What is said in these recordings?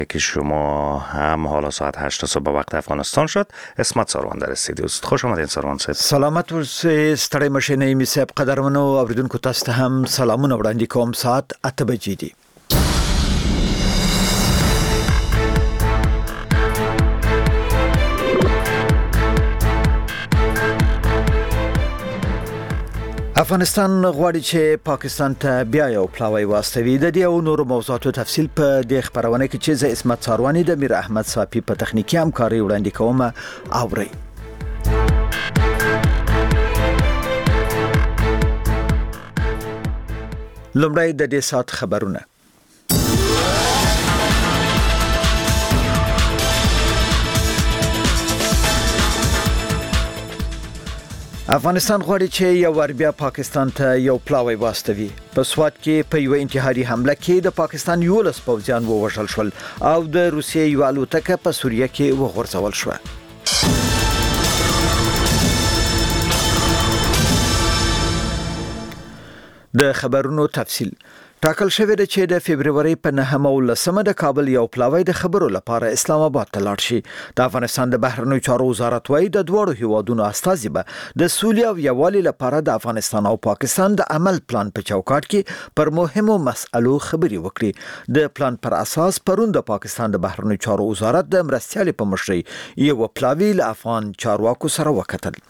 که شما هم حالا ساعت 8 صبح وقت افغانستان شد. اسمت ساروان در استودیو است. خوش آمدید ساروان صاحب. سلامت اوسئ ستړی مشه نه می صاحب. قدرمنو اوریدونکو تاسو ته هم سلامونه وړاندې کوم. ساعت 8 بجې دي. افغانستان غواړي چې پاکستان ته بیا یو پلاوی واستوي. د دې او نورو موضوعاتو تفصیل په دې خبرونه کې چې زه اسمت ساروانی د میر احمد صافی په تخنیکی همکاري وړاندې کوم. اورئ. لومړی د دې سات خبرونه. افغانستان غواړي چې یو ور بیا پاکستان ته یو پلاوی واستوي. په سوات کې په یو انتحاري حمله کې د پاکستان 11 پوځیان ووژل شول او د روسیې یو الوتکه په سوریه کې وغورځول شوه. د خبرونو تفصیل. ټاکل شوی دی چې د فبرवरी په 9 او 10 د کابل یو پلاوی د خبرو لپاره اسلام آباد ته لاړ شي. د افغانستان د بهرنیو چارو وزارت وايي د دوړو هیوادونو استازي به د سولې او یووالي لپاره د افغانستان او پاکستان د عمل پلان په چوکاټ کې پر مهمو مسئلو خبري وکړي. د پلان پر اساس پرون د پاکستان د بهرنیو چارو وزارت د مرستيالي په مشرۍ یو پلاوی له افغان چارواکو سره وکتل.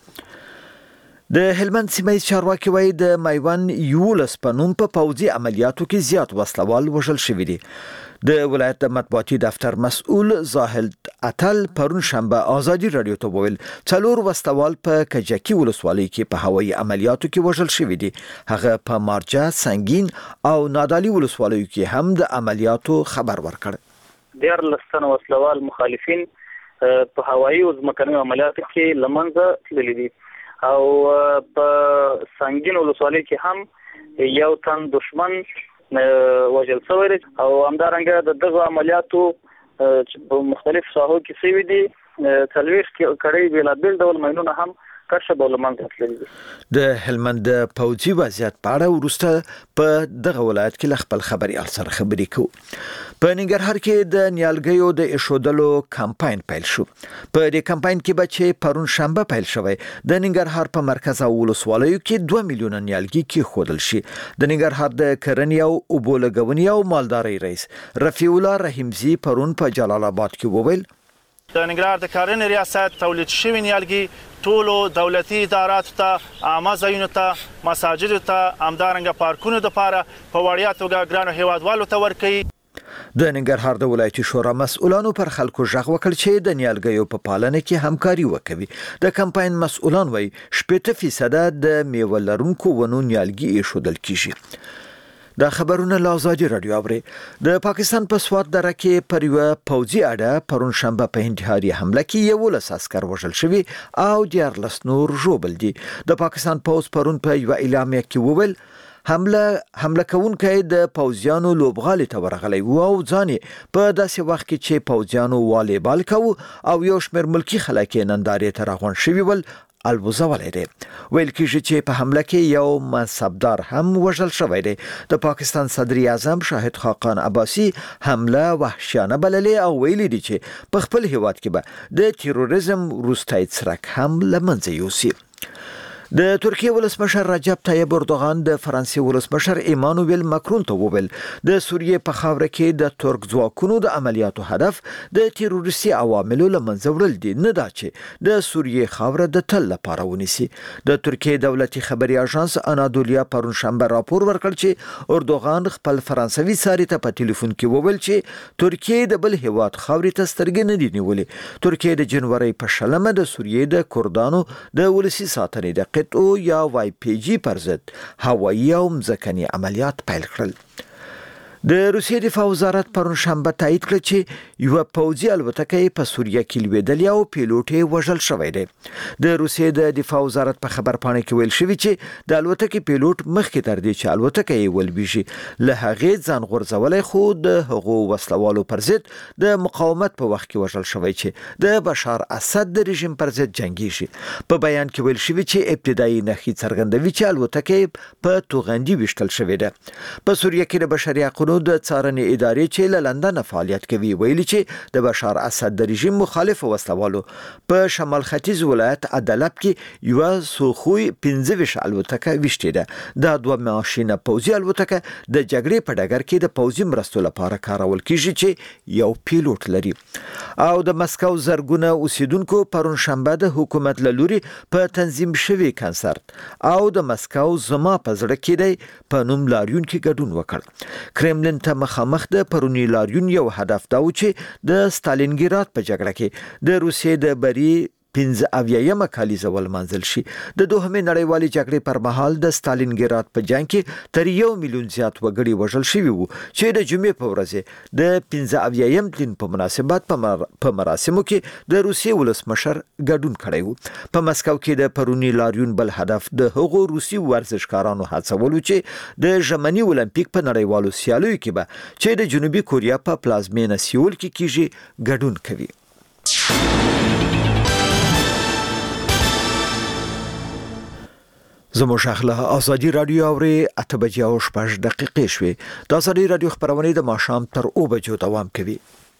د هلمند سیمې چارواکي وايي د مایوان 11 په نوم په پوځي عملیاتو کې زیات وسلوال وژل شوي دي. د ولایت د مطبوعاتي دفتر مسؤل زاهد اتل پرون شنبه ازادي رادیو ته وویل 4 وسلوال په کجکی ولسوالۍ کې په هوایي عملیاتو کې وژل شوي دي. هغه په مارجه، سنگین او نادالي ولسوالیو کې هم د عملیاتو خبر ورکړ. ډیر لسن وسلوال مخالفین په هوایي او ځمکني عملیاتو کې لمنځه تللي دي او په سنگین ولسوالۍ کې هم یو تن دشمن وژل شوی دی او همدارنګه د دغه عملیاتو په مختلف ساحو کې شوي دي. 40 کړي بېلابېل ډول ماینونه هم کشف او لمنځه تللي دي. د هلمند پوځي وضعیت په اړه وروسته په دغه ولایت کې خپل خبريال سره خبرې کوو. په ننګرهار کې د نیالګیو د ایښودلو کمپاین پیل شو. په دې کمپاین کې به چې پرون شنبه پیل شوی د ننګرهار په مرکز او ولسوالیو کې 2 میلیونه نیالګي کې خودل شي. د ننګرهار د کرنې او اوبو لګونې او مالدارۍ رئیس رفیع الله رحیمزی پرون په جلال آباد کې وویل د ننګرهار د کرنې ریاست تولید شوی نیالګي ټولو دولتي اداراتو ته، عامه ځایونو ته، مساجدو ته، همدارنګه پارکونو دپاره په وړیا توګه ګرانو هیوادوالو ته ورکوي. د ننګرهار د ولایتي شورا مسؤلانو پر خلکو ژغ وکړ چې د نیالګیو په پالنه کې همکاري وکوي. د کمپاین مسؤلان وایي 80% د میوه لرونکو ونو نیالګي ایښودل کیږي. د خبرونه له ازادي رادیو اوري. د پاکستان په سوات دره کې پر یو پوځي اډه پرون شنبه په انتحاري حمله کې 11 عسكر وژل شوي او 14 نور ژوبل دي. د پاکستان پوځ پرون په یو اعلامیه کې وویل حمله کوونکی د پوځیانو لوبغالي ته ورغلی و او ځان په داسې وخت کې چې پوځیانو والیبال کوي او یو شمېر ملکی خلک نندارې ته راغونډ شوي ول الوزولای دی. ویل کېږي چې په حمله کې یو منصبدار هم وژل شوی دی. د پاکستان صدر اعظم شاهد خاقان عباسی حمله وحشیانه بللې او ویلي دی چې په خپل هیواد کې به د تیروریزم وروستی څرک هم له منځه یوسي. د ترکیه ولسمشر رجب طیب اردوغان د فرانسې ولسمشر ایمانوئل ماکرون ته وویل د سوریې په خاوره کې د ترک ځواکونو د عملیاتو هدف د تیروریستي عواملو له منځه وړل دي، نه دا چې د سوریې خاوره د تل لپاره ونیسي. د ترکیې دولتي خبري اژانس انادولیا پرون شنبه راپور ورکړ چې اردوغان خپل فرانسوي ساري ته په ټلیفون کې وویل چې ترکیه د بل هیواد خاورې ته سترګې نه دي نیولې. ترکیه د جنوري په 20 د سوریې د کردانو د ولسي ساتنې د او یا وای پی جی پر ضد هوایي او مځکني عملیات پیل کړل. د روسیې دفاع وزارت پرون شنبه تایید کړ چې یو پوځي الوتکه په سوریه کې لویدلې او پیلوټ یې وژل شوی دی. د روسیې د دفاع وزارت په خبرپاڼه کې ویل شوی چې د الوتکې پیلوټ مخکې تر دې چې الوتکه یې ولویږي له هغې ځان غورځولی، خو د هغو وسلوالو پر ضد د مقاومت په وخت کې وژل شوی چې د بشار اسد د رژیم پر ضد جنگیږي. په بیان کې ویل شوی چې ابتدایي نښې څرګندوي چې الوتکه په توغندي ویشتل شوې ده. په سوریه کې د بشري حقوقو د څارنې ادارې چې له لندن فعالیت کوي ویلي چې د بشار اسد د رژیم مخالف وسلوالو په شمال ختیځ ولایت عدلب کې یو سوخوي 15 الوتکه ویشتې ده. دا دوه ماشینه پوځي الوتکه د جګړې په ډګر کې د پوځي مرستو لپاره کارول کیږي چې یو پیلوټ لري. او د مسکو زرګونه اوسیدونکو پرون شنبه د حکومت له لوري په تنظیم شوی کنسرت او د مسکو زما په زړه کې دی په نوم لاریون کې ګډون وکړ. کرملین ته مخامخ د پرونی لاریون یو هدف دا و چې د ستالینګراد په جګړه کې د روسیې د بری 15 کالیزه ولمانځل شي. د دوهمې نړیوالې جګړې پر مهال د ستالینګراد په جنگ کې تر 1 میلیون زیات وګړي وژل شوي وو چې د جمعې په ورځ د 15 دین په مناسبت په مراسمو کې د روسیې ولسمشر ګډون کړی وو. په مسکو کې د پرونی لاریون بل هدف د هغو روسي ورزشکارانو هڅولو چې د ژمني اولمپیک په نړیوالو سیالیو کې به چې د جنوبي کوریا په پلازمینه سیول کې کیږي ګډون کوي. زموږ اخله ازادي رادیو اوري 8:06 شوي. د ازادي رادیو خبرونه د ماښام تر 2 بجو دوام کوي.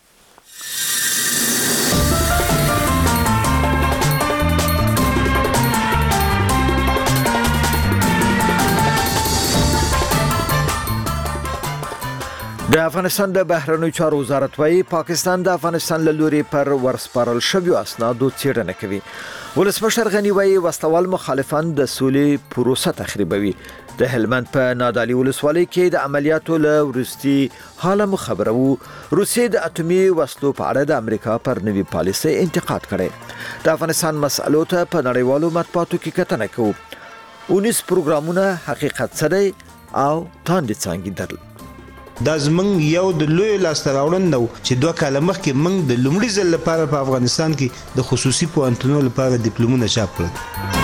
د افغانستان د بهرنیو چارو وزارت وايي پاکستان د افغانستان له لوري پر ورسپارل شویو اسنادو څېړنه کوي. ولسمشر غنی وايي وسلوال مخالفان د سولې پروسه تخریبوي. د هلمند په نادعلي ولسوالۍ کې د عملیاتو له وروستي حاله خبره وو. روسیې د اټومي وسلو په اړه د امریکا پر نوي پالیسۍ انتقاد کړی. د افغانستان مسألو ته په نړیوالو مطبوعاتو کې کتنه کوو. 19 پروګرامونه حقیقت سره او تاندې څنګه درل. دا زمنګ یو د لوی لاسته راوړنه نو چې 2 کاله مخکې موږ د لومړي ځل لپاره په افغانستان کې د خصوصي پوهنتونو لپاره ډیپلومونه چاپ کړل.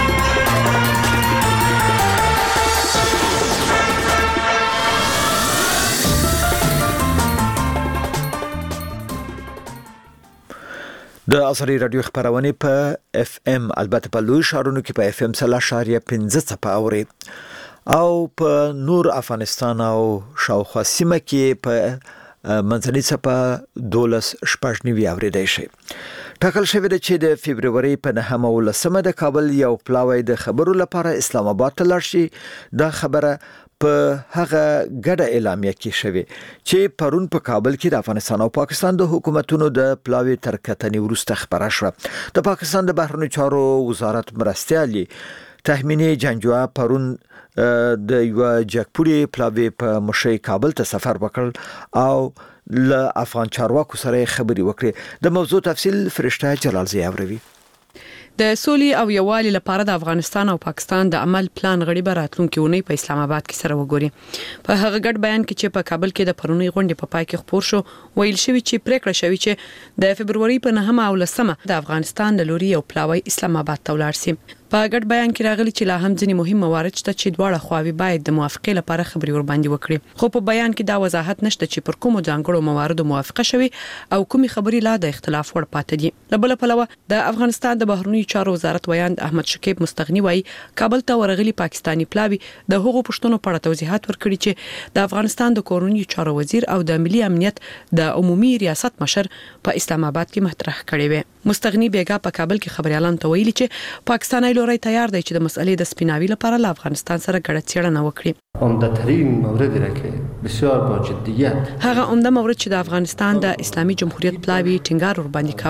د ازادي رادیو خبرونه په اف ام البته په لوی شهرونو کې په اف ام 0.5 څپه اوري او په نور افغانستان او شاوخوا سیمه کې په منځنۍ څپه 12.9 اوریدای شي. ټاکل شوی دی چې د فبرवरी په 9 د کابل یو پلاوی د خبرو لپاره اسلام آباد ته لاړ شي. دا خبره په هغه ګډه اعلامیه کې شوی چې پرون په کابل کې د افغانستان او پاکستان د حکومتونو د پلاوی تر کتنې وروسته خبره شوه. د پاکستان د بهرنیو چارو وزارت مرستیالي تهمینی جنجوا پرون د یو جګپوري پلاوی په مشي کابل ته سفر وکړ او له افغان چارواکو سره خبري وکړي. د موضوع تفصیل فرشته جلال زی اوروي. د سولې او یووالي لپاره د افغانستان او پاکستان د عمل پلان غړي به راتلونکي ونی په اسلام آباد کې سره وګوري. په هغه ګډ بیان کې چې په کابل کې د پرونی غونډې په پای کې خبر شو ویل شوی چې پریکړه شوی چې د فبرवरी په 9 او 10 د افغانستان د لوري یو پلاوی اسلام آباد ته ولاړ شي. په ګډ بیان کې راغلي چې لا هم ځینې مهم موارد شته چې دواړه خواوې باید د موافقې لپاره خبري ور باندې وکړي. خو په بیان کې دا وضاحت نشته چې پر کومو ځانګړو مواردو موافقه شوی او کومي خبري لا د اختلاف ور پاتې دي. له بل پلوه د افغانستان د بهرنیو چارو وزارت ویاند احمد شکیب مستغنی وایي کابل ته ورغلي پاکستانی پلاوی د هغو پښتنو په اړه توضیحات ورکړي چې د افغانستان د کورونیو چارو وزیر او د ملي امنیت د عمومي ریاست مشر په اسلام آباد کې مطرح کړي وي. مستغنی بیګا په کابل کې خبريالان ته ویلي چې پاکستان لوري تیار دی چې د مسئلې د سپیناوي لپاره له افغانستان سره ګډه څېړنه وکړي. عمده‌ترین موردی را که بسیار با جدیت هغه عمده مورد چې د افغانستان د اسلامي جمهوریت پلاوی ټینګار ور باندې کاوه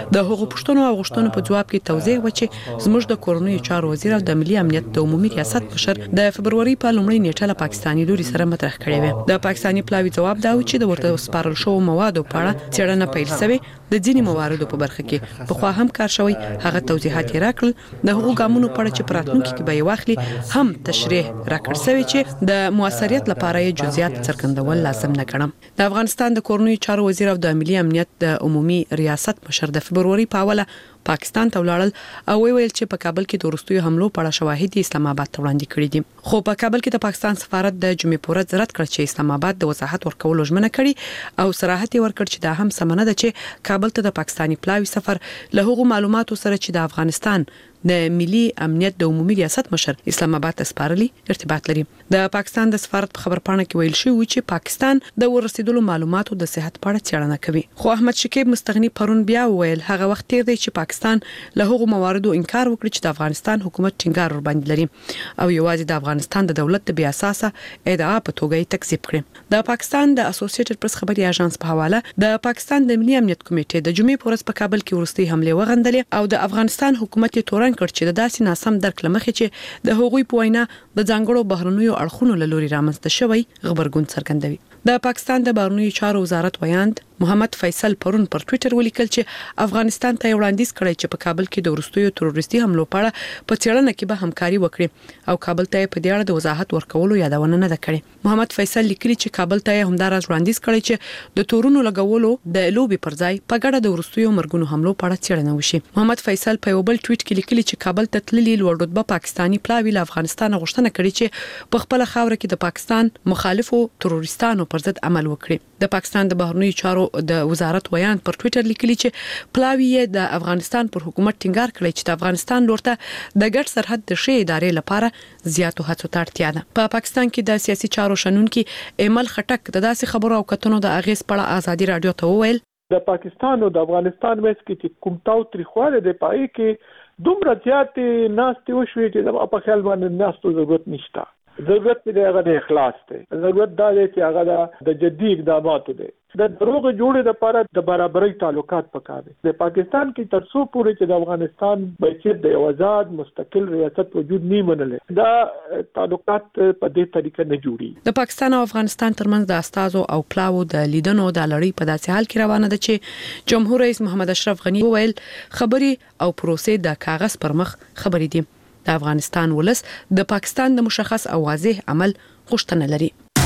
د هغو پښتنو او غوښتنو په جواب کې توضیح وکړي زموږ د کورنۍ چارو وزیر او د ملي امنیت د عمومي ریاست مشر د فبرवरी په لومړۍ نیټه له پاکستاني لوري سره مطرح کړی و. د پاکستاني پلاوي جواب دا و چې د ورته سپارل شو موادو په اړه څېړنه پیل شوې د ځینې مواردو په برخه کې په خوا هم کار شوی. هغه توضیحات راکړل د هغو ګامونو په اړه چې پراتونکو کې به یې واخلي هم تشریح راکړ شوی چې د موثریت لپاره یې جزئیات څرګندول لازم نه ګڼم. د افغانستان د کورنۍ چارو وزیر او د ملي امنیت د عمومي ریاست مشر د فبرवरी په اوله پاکستان ته ولاړل او ویل چې په کابل کې د وروستیو حملو په اړه شواهد اسلام آباد ته وړاندې کړي دي. خو په کابل کې د پاکستان سفارت د جمعې په ورځ رد کړ چې اسلام آباد د وضاحت ورکولو ژمنه کړې او صراحت یې ورکړ چې دا هم سمنه ده چې کابل ته د پاکستاني پلاوي سفر له هغو معلوماتو سره چې د افغانستان د ملي امنیت د عمومي ریاست مشر اسلام آباد ته سپارلي ارتباط لري. د پاکستان د سفارت په خبرپاڼه کې ویل شوی چې پاکستان د ورسېدلو معلوماتو د صحت په اړه څېړنه کوي. خو احمد شکیب مستغنی پرون بیا ویل هغه وخت تیر دی چې پاکستان له هغو مواردو انکار وکړي چې د افغانستان حکومت ټینګار ور باندې لري او یوازې د افغانستان د دولت د بیا اساسه ادعا په توګه یې تکذیب کړي. د پاکستان د اسوسییټډ پریس خبري اژانس په حواله د پاکستان د ملي امنیت کمیټې د جمعې په ورځ په کابل کې ورستي حمله وغندلې او د افغانستان حکومت یې تورن کړ چې د داسې ناسم درک لمخې چې د هغوی په وینا د ځانګړو بهرنیو اړخونو له لوري رامنځته شوی غبرګون څرګندوي. د پاکستان د بهرنیو چارو وزارت ویاند محمد فیصل پرون پر ټوئیټر ولیکل چې افغانستان ته وړاندیز کړی چې په کابل کې د ورستیو تروریستي حملو په اړه په څېړنه کې به همکاري وکړي او کابل ته په دې اړه د وضاحت ورکولو یادونه نه ده کړې. محمد فیصل لیکلي چې کابل ته همداراز وړاندیز کړی چې د تورونو لګولو د لوبي پر ځای په ګډه د ورستیو مرګونو حملو په اړه څېړنه وشي. محمد فیصل په یو بل ټوئیټ کې لیکلي چې کابل ته تللي لوړ رتبه پاکستاني پلاوی له افغانستان غوښتنه کړې چې په خپل خاوره کې د پاکستان مخالفو تروریستانو پر ضد عمل وکړي. د پاکستان د بهرنیو چارو د وزارت ویان پر ټوئیټر لیکلي چې پلاوی یې د افغانستان پر حکومت ټینګار کړی چې د افغانستان لورته د ګډ سرحد د شې ادارې لپاره زیاتو هڅو ته اړتیا ده. په پاکستان کې د سیاسي چارو شنونکي ایمل خټک د داسې خبرو او کتنو د اغیز په اړه ازادي رادیو ته وویل د پاکستان او د افغانستان ویس کې کوم تاو تریخواله د پای کې دومره زیات ناستې وشوي چې په خیال باندې ناستو ضرورت نشته. ضرورت دې هغه د اخلاص ته ضرورت دا دی چې هغه د جدي اقداماتو دی د دروغ جوړې لپاره د برابرۍ تعلقات پکار دي. د پاکستان کې تر څو پورې چې د افغانستان بچی د آزاد مستقل ریاست وجود نه منل دا تعلقات په دې طریقه نه جوړي. د پاکستان او افغانستان ترمنځ د استازو او پلاوو د لیدنو د لړۍ په داسې حال کې روانه ده چې جمهور رئیس محمد اشرف غنی وویل خبري او پروسې د کاغذ پر مخ خبرې دي. د افغانستان ولس د پاکستان د مشخص او واضح عمل غوښتنه لري.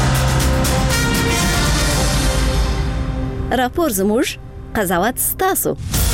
راپور زموږ قضاوت ستاسو.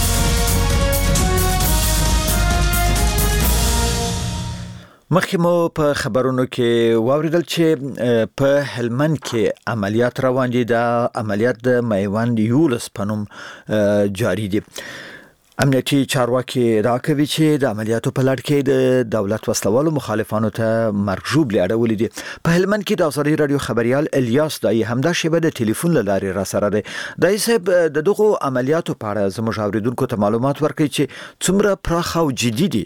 مخکې مو په خبرونو کې واوریدل چې په هلمند کې عملیات روان دي. د عملیات د میوند یولس په نوم جاری دي. امنیتي چارواکي راکوي چې د عملیاتو په لړ کې د دولت وسلوالو مخالفانو ته مرګ ژوبلې اړولې دي. په هلمند کې د ازادي رادیو خبريال الیاس دای همدا شیبه د ټلیفون لارې را سره دی. دای صاحب د دغه عملیاتو په اړه زموږ اوریدونکو ته معلومات ورکړي چې څومره پراخ او جدي دي.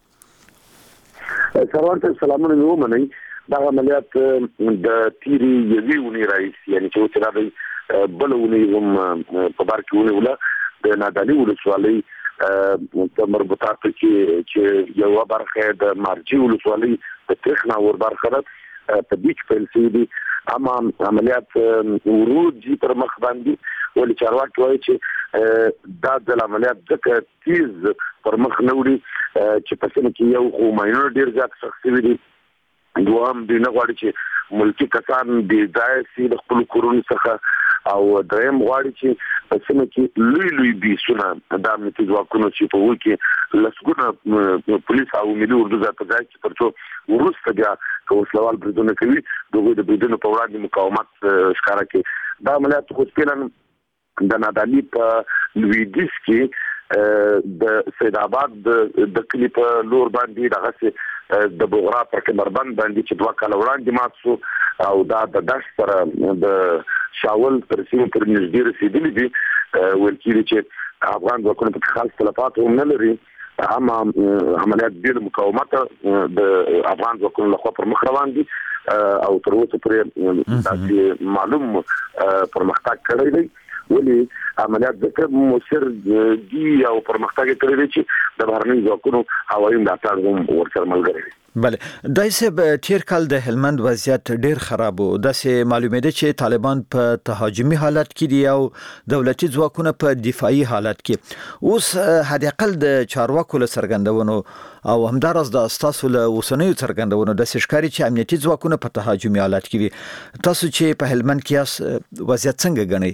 سلامونه سلامونه ومنئ. دا عملیات د تیری یوې ونی رئیس یعنی چې وڅ راځي بلونی هم په بار کې ونه ولا د نادالي ولسوالۍ په مربوطات چې یو برخه د مارجی ولسوالۍ د تخنا ور برخه په بیچ پیل دي اما عملیات ورود جی پر مخ باندې ول چارواکي وایي چې دا د عملیات ځکه تیز پر مخ نه وړي چې په سن کې یو خو ماینور ډیر ځات شخصي دي. دوام دی نه غواړي چې ملکی کسان د ځای د خپل کورونو څخه او دریم غواړي چې په سم کې لوی بیسونه د امنیتي ځواکونو چې په وکی لسګونه پولیس او ملي اردو ځای په ځای کې پرته ورسته بیا وسلوال بریدونه کوي دغه د بریدونو په وړاندې مقاومت ښکارا کوي. دا عملیات خو سپینن د نادالي په لویدیس کې د سید آباد د کلی په لور باندې دغه د بوغرا پر کمربند باندې چې دوه کال وړاندې مات شو او دا د داش سره د شاول تر سیمه پر نږدې رسیدلی دي. ورکیږي چې افغان ځواکونه په خاص تلفات هم نه لري اما عملیات د مقاومت د افغان ځواکونو لخوا پر مخ روان دي او تر اوسه پورې معلوم پرمختګ کړی دی ولې عملیات ځکه موثر دي او پرمختګ کړی چې د بهرني ځواکونو هوایي ملاتړ هم ورسره ملګری دی. بله دایسه تیر کال د هلمند وضعیت ډیر خراب و. داسې معلومه ده چې طالبان په تهاجمي حالت کې دي او دولتي ځواکونه په دفاعي حالت کې. اوس حد اقل د چارواکو له څرګندونو او همدارس د اساسو له وسنیو څرګندونو د ښکاری چې امنیتي ځواکونه په تهاجمي حالت کې دي. تاسو چې په هلمند کې وضعیت څنګه ګڼئ؟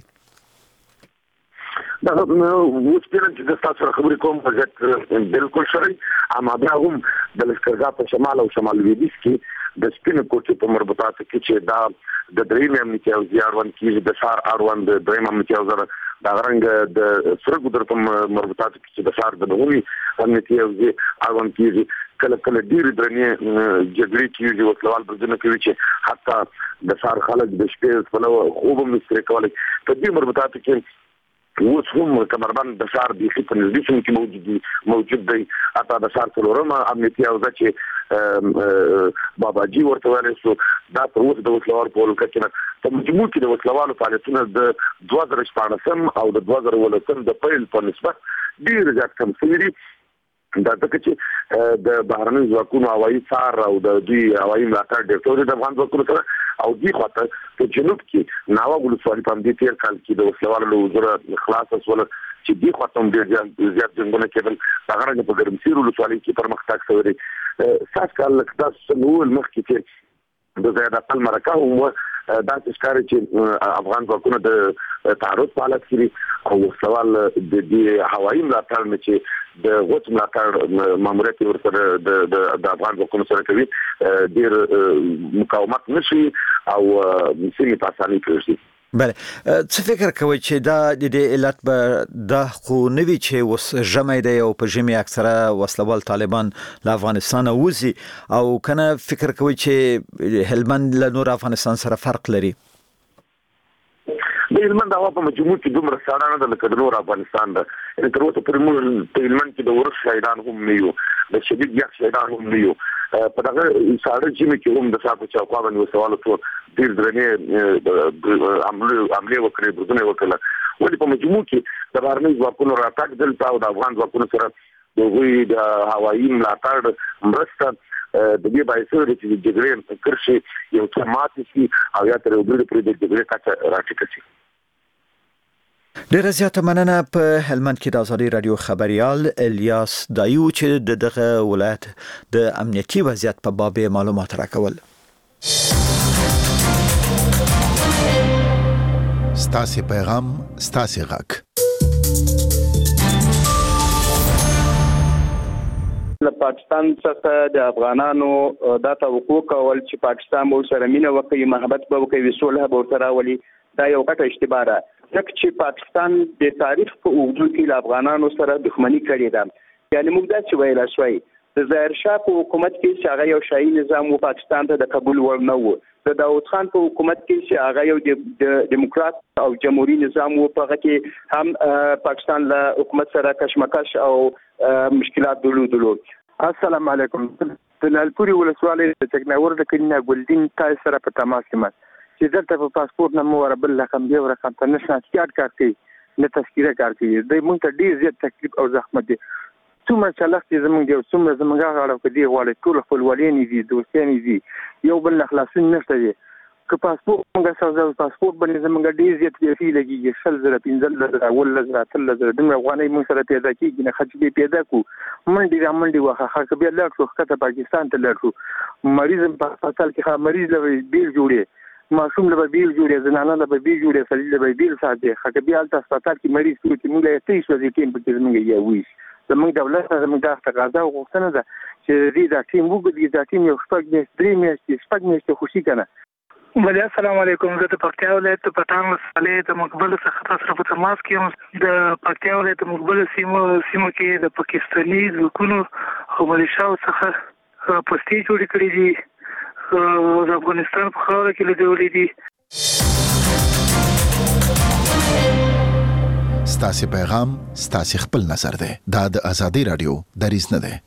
دا اوس چې د تاسو خبرې کوم وضعیت بالکل شری اما بیا هم د لښکرګاه په شمال او شمال لویدیځ کې د سپینو کوټې په مربوطاتو کې چې دا د دریم امنیتي او زیاروان کې د شهر اروان د دریم امنیتي او زره دا رنګ د سرګودر په مربوطاتو کې چې د شهر د نومي امنیتي او اروان کې کله کله ډیر درنې جګړې کیږي او خپل برزنه کوي چې حتی د شهر خلک د شپې په لور خوب هم نشي کولای. په دې مربوطاتو کې اوس هم کمربند د شهر د خپل نزدیکم کې موجود دی. اته د شهر څلورمه امنیتي او چې باباجي ورته ویل شو دا تر اوسه د وسلوال په لکه کې په مجموع کې د وسلوالو فعالیتونه د 2014 او د 2018 د پیل په نسبت ډیر زیات کم شوي دي. دا ځکه چې د بهرني ځواکونو هوایي څار او د دوی هوایي ملاتړ ډېر ټول د افغان ځواکونو سره او دی خاطر په جنوب کې ناوا ولسوالۍ په دې تیر کال کې د وسلوالو له وزره خلاص وسول چې دی خاطر ډېر زیات جنګونه کېدل. هغه په ګرمسیر ولسوالۍ کې پرمختګ شوی دی. ساس کال لکه نو مخکې چې د زیاده اقل مرکه هم دا ښکاري چې افغان ځواکونه د تعرض په حالت کې او وسلوال د دې هوایي ملاتړ نه چې د غوڅ ملاتړ ماموریت ورسره د افغان ځواکونو سره کوي ډیر مقاومت نشي او سیمې په اسانۍ پرېږدي. بله څه فکر کوئ چې دا د دې علت به دا خو نه وي چې اوس ژمی دی او په ژمي اکثره وسلوال طالبان له افغانستانه وځي او کنه فکر کوئ چې هلمند له نور افغانستان سره فرق لري؟ د هلمند هوا په مجموع کې دومره ساړه نه ده لکه د نور افغانستان ده. تر اوسه پورې موږ په هلمند کې د ورښت شهیدان هم نه یو، د شدید یخ شهیدان هم نه یو. په دغه ساړه ژمي کې هم د شاته چاخوا باندې وسوالو ټول ډېر درنې حملې وکړې، بریدونه وکړل. ولې په مجموع کې د بهرني ځواکونو راتګ دلته او د افغان ځواکونو سره د هغوی د هوایي ملاتړ مرسته د دې باعث دی چې د جګړې کرښې یو څه ماتې شي او یا تر یو بل پورې د جګړې کچه راټیټه شي. ډیره زیاته مننه. په هلمند کې د ازادي رادیو خبريال الیاس دایو چې دغه ولایت د امنیتي وضعیت په باب معلومات راکول. ستاسو پیغام ستاسو غږ. له پاکستان څخه د افغانانو دا توقع کول چې پاکستان به سره مینه وکړي، محبت به وکړي، صلح به ورسره راولي، دا یو غټه اشتباه ده. ځکه چې پاکستان د تاریخ په اوږدو کې له افغانانو سره دښمني کړې ده. یعنې موږ داسې ویلی شوی د ظاهر شاه په حکومت کې چې هغه یو شاهي نظام و، پاکستان ته د قبول وړ نه و. د داود خان په حکومت کې چې هغه یو د دیموکرات او جمهوریت نظام و، په هغه کې هم پاکستان له حکومت سره کشمکش او مشکلات درلودلو. السلام علیکم. د لالپوري ولسوالۍ د چکناور د کلینا ګلدین تای سره په تماس کې ما چې دلته په پاسپورت نه مو وربل رقم دی او رقم ته نشه کارت کار کوي نه تذکیره کار کوي. د مونږ ته ډیر زیات تکلیف او زحمت دي. څومره چلښت چې زمونږ دی څومره زمونږ غاړه کې دی غواړي ټول خپلوالین دي، دوستان دي، یو بل نه خلاصون نشته دي. که پاسپورت موږ سره پاسپورت باندې زمونږ ډیر زیات پیسې لګيږي، 15,000 ولزره 13,000 دمر افغانۍ موږ سره پیدا کیږي نه خرج به پیدا کو منډي را منډي واخه خاصه بیا لاړ شو خطه پاکستان ته لاړ شو. مریض په هسپتال کې مریض له بیل جوړي، معصوم له بیل جوړي، زنانه له بیل جوړي، سړي له بیل ساتي. خاطر بیا ته هسپتال کې مریض کې موږ یې 23 ورځې کې په کې موږ یې وایي زموږ دولت زموږ د تقاضا او غوښتنه ده چې دې د ټیم وګړي د ټیم یو شپږ میاشتې خوشي کنه. بله السلام علیکم. زه د پکتیا ولایت پټان ولسوالۍ د مقبل څخه تاسو په تماس کې یم. د پکتیا ولایت مقبل سیمو کې د پاکستاني ځواکونو او ملیشاو څخه پوستې جوړې کړې دي، د افغانستان په خاوره کې لیدلې دي. ستاسو پیغام ستاسو خپل نظر ده. دا د ازادي رادیو دریځ نه ده.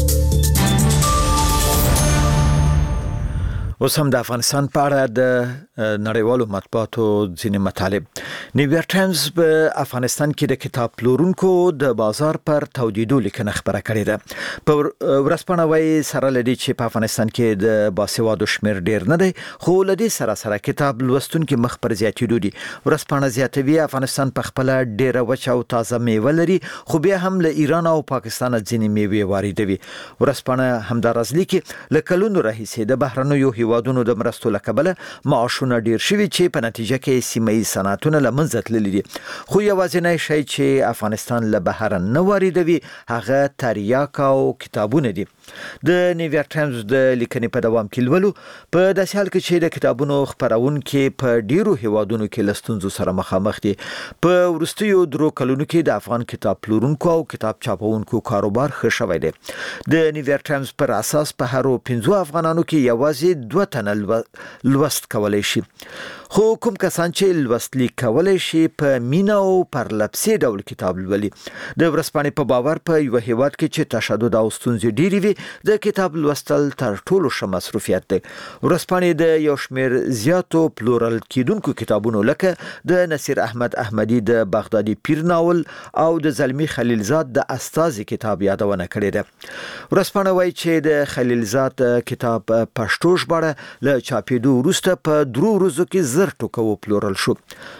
اوس هم د افغانستان په اړه د نړیوالو مطبوعاتو ځینې مطالب. نیویارک ټایمز په افغانستان کې د کتاب پلورونکو د بازار پر تودیدو لیکنه خبره کړې ده. په ورځپاڼه وايي سره لدی چې په افغانستان کې د باسوادو شمیر ډیر نه دی، خو لدی سره کتاب لوستونکو مخ پر زیاتېدو دي. ورځپاڼه زیاتوي افغانستان په خپل ډیره وچه او تازه میوه لري، خو بیا هم له ایران او پاکستان ځینې میوې واردوي. ورځپاڼه همداراز لیکي له کلونو راهیسې د بهرنیو هیوادونو د مرستو له کبله معاشونه ډیر شوي چې په نتیجه کې سیمه‌یز صنعتونه له منځه تللي دي. خو یوازینی شی چې افغانستان له بهر نه واردوي هغه تریاک او کتابونه دي. د نیویارک ټایمز د لیکنې په دوام کې لولو په داسې حال کې چې د کتابونو خپرونکي په ډیرو هیوادونو کې له ستونزو سره مخامخ دي. په وروستیو 3 کلونو کې د افغان کتاب پلورونکو او کتاب چاپونکو کاروبار ښه شوی دی. د نیویارک ټایمز پر اساس په هر 5 افغانانو کې یوازې 2 تنه لوست کولای شي. خو کوم کسان چې لوست لیک کولای شي په مینا او پر لپسې ډول کتاب لولي. د ورځپاڼې په باور په یو هیواد کې چې تشدد او ستونزې ډېرې وي د کتاب لوستل تر ټولو ښه مصروفیت دی. ورځپاڼې د یو شمېر زیاتو پلورل کیدونکو کتابونو لکه د نصیر احمد احمدي د بغدادي پیر ناول او د زلمی خلیلزاد د استازي کتاب یادونه کړې ده. ورځپاڼه وايي چې د خلیلزاد کتاب پښتو ژباړه له چاپېدو وروسته په 3 ورځو کې زر ټوکو پلورل شو.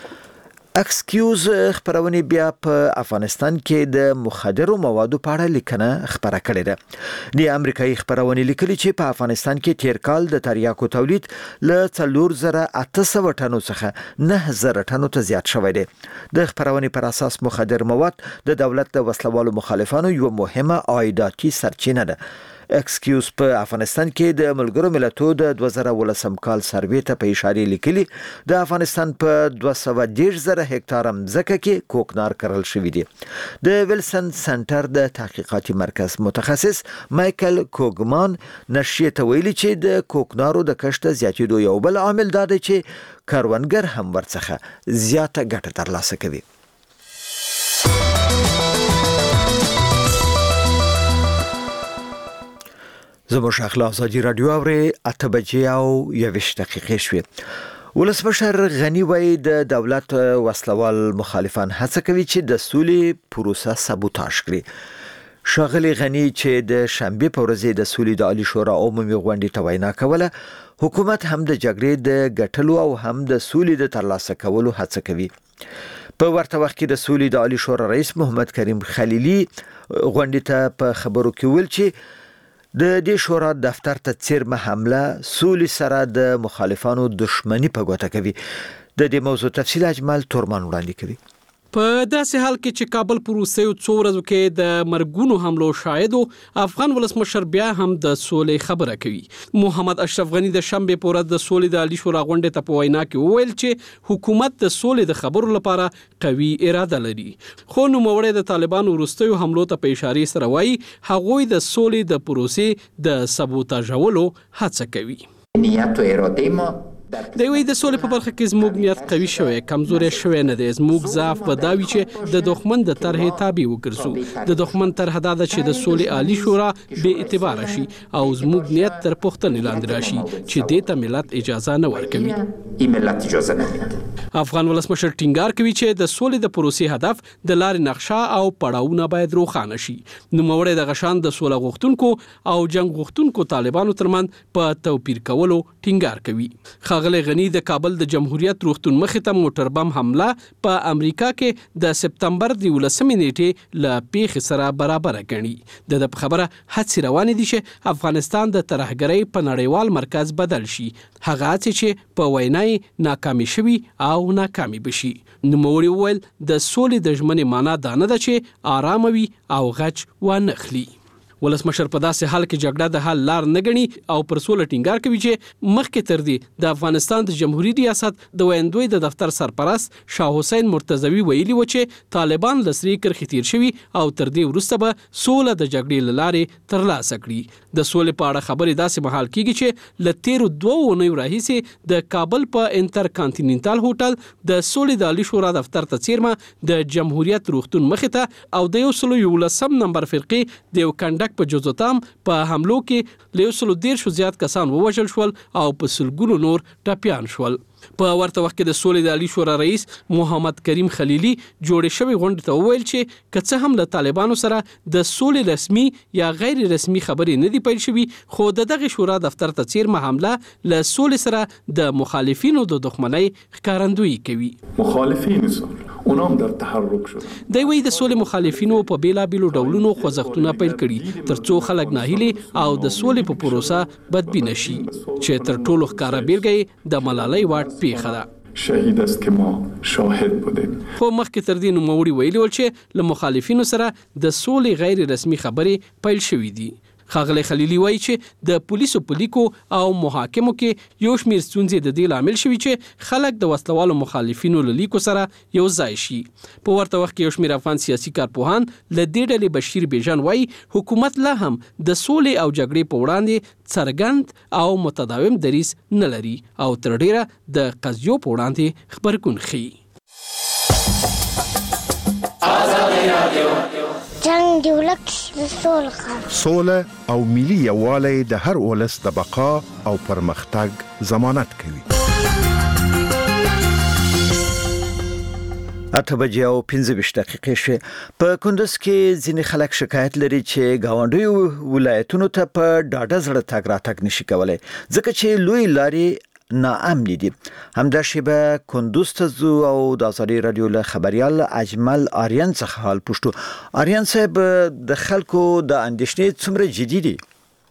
اکسکیوز خبرونه بیا په افغانستان کې د مخدرو موادو په اړه لیکنه خبره کړې ده. د امریکایي خبرونه لیکلي چې په افغانستان کې تیر کال د تریاکو تولید له 4800 ټنو څخه 9000 ټنو ته زیات شوی دی. د خبرونه پر اساس مخدر مواد د دولت د وسلوالو مخالفانو یو مهمه عایداتي سرچینه ده. اکسکیوز په افغانستان کې د ملګرو ملتونو د 2018 کال سروې ته په اشاره لیکلي د افغانستان په 210,000 هکتار ځمکه کې کوکنار کرل شوی دی. د ویلسن سنټر د تحقیقاتي مرکز متخصص مایکل کوګمان نشریه ته ویلي چې د کوکنارو د کښت زیاتېدو یو بل عامل دا دی چې کروندګر هم ورڅخه زیاته ګټه ترلاسه کوي. زموږ اخلاق ازادي رادیو اوري 8 بجې او 21 دقیقې شوې. ولسمشر غنی وایي د دولت وسلوال مخالفان هڅه کوي چې د سولې پروسه سابوتاژ کړي. ښاغلي غنی چې د شنبه په ورځ د سولې د عالی شورا عمومي غونډې ته وینا کوله، حکومت هم د جګړې د ګټلو او هم د سولې د ترلاسه کولو هڅه کوي. په ورته وخت کې د سولې د عالی شورا رئیس محمد کریم خلیلی غونډې ته په خبرو کې ویل چې د دې شورا دفتر ته څیرمه حمله سولې سره د مخالفانو دښمنی په ګوته کوي. د دې موضوع تفصیل اجمل تورمان وړاندې کوي. په داسې حال کې چې کابل پر روسیو 2 ورځو کې د مرګونو حملو شاهدو، افغان ولسمشر بیا هم د سولې خبره کوي. محمد اشرف غنی د شنبه په ورځ د سولې د عالی شورا غونډې ته په وینا کې وویل چې حکومت د سولې د خبرو لپاره قوي اراده لري. خو نوموړی د طالبانو وروستیو حملو ته په اشاره سره وایي هغوی د سولې د پروسې د سابوتاژولو هڅه کوي. نیت و اراده ما د وی د سولې په برخه کې زموږ نیت قوي شوی، کمزوري شوی نه دی. زموږ ضعف به دا وي چې د دښمن د طرحې تابع وګرځو. د دښمن طرح دا ده چې د سولې عالی شورا بې اعتبار شي او زموږ نیت تر پوښتنې لاندې راشي چې دې ته ملت اجازه نه ورکوي. ملت اجازه نه ورکوي. افغان ولسمشر ټینګار کوي چې د سولې د پروسې هدف د لارې نقشه او پړاوونه باید روښانه شي. نوموړی د غشان د سوله غوښتونکو او جنگ غوښتونکو طالبانو ترمنځ په توپیر کولو ټینګار کوي. ښاغلی غنی د کابل د جمهوریت روغتون مخې ته موټر بم حمله په امریکا کې د سپتمبر د 19 نیټې له پیښې سره برابر ګڼي. د خبره هڅې روانې دي چې افغانستان د ترهګرۍ په نړیوال مرکز بدل شي. هغه چې په وینای ناکامي شوي او ناکامي بشي. نوموړي وویل د سولې د ژمنې معنا دا نه ده چې آرام وي او غچ وانخلي. ولسمشر په داسې حال کې جګړه د حل لار نه ګڼي او پر سوله ټینګار کوي چې مخکې تر دې د افغانستان د جمهوریت ریاست د ویندوی د دفتر سرپرست شاه حسین مرتضوی ویلي و چې طالبان لسري کرخې تیر شوي او تر دې وروسته به سوله د جګړې له لارې ترلاسه کړي. د سولې په اړه خبرې داسې مهال کیږي چې له تیرو 2 اونیو راهیسې د کابل په انټرکانټیننټال هوټل د سولې د عالی شورا دفتر ته څیرمه د جمهوریت روغتون مخې ته او د 111 نمبر فرقې د یو کنډک بلخشک په جوزتام په حملو کې له 113 زیات کسان ووژل شول او په سلګونو نور ټپيان شول. په ورته وخت کې د سولې د عالی شورا رئیس محمد کریم خلیلی جوړې شوی غونډه ته وویل چې که څه هم له طالبانو سره د سولې رسمي یا غیر رسمي خبرې نه دی پیل شوي، خو دغه شورا دفتر ته څیرمه حمله له سولې سره د مخالفینو د دښمنۍ ښکارندویي کوي. مخالفین سولې اونام در تحرک شدن. دی وی د سولې مخالفینو په بیلابیلو ډولونو خوځښتونه پیل کړي ترڅو خلک ناهیلي او د سولې په پروسه بدبینه شي، چې تر ټولو ښکاره بیلګه د ملالۍ واټ پیښه ده. شهید است که ما شاهد بودیم. خو مخکې تر دې نوموړي ویلي ول چې له مخالفینو سره د سولې غیر رسمي خبرې پیل شوې دي. ښاغلی خلیلی وایي چې د پولیسو په لیکو او محاکمو کې یو شمېر ستونزې د دې لامل شوي چې خلک د وسلوالو مخالفینو له لیکو سره یو ځای شي. په ورته وخت کې یو شمېر افغان سیاسي کارپوهان له دې ډلې بشیر بیژن وایي حکومت لا هم د سولې او جګړې په وړاندې څرګند او متداوم دریځ نه لري او تر ډیره د قضیو په وړاندې خبرګون ښیي. جنگ دی ولک سوله او ملي یووالی د هر ولس د بقا او پرمختګ ضمانت کوي. 8:15 دقیقې شوې. په کندز کې ځینې خلک شکایت لري چې ګاونډیو ولایتونو ته په ډاډه زړه تګ راتګ نشي کولای ځکه چې لوی لارې ناامن دي. همدا شیبه کندوز ته ځو او د ازادي رادیو له خبريال اجمل آریان څخه حال پوښتو. آریان صاحب د خلکو د اندېښنې څومره جدي دي؟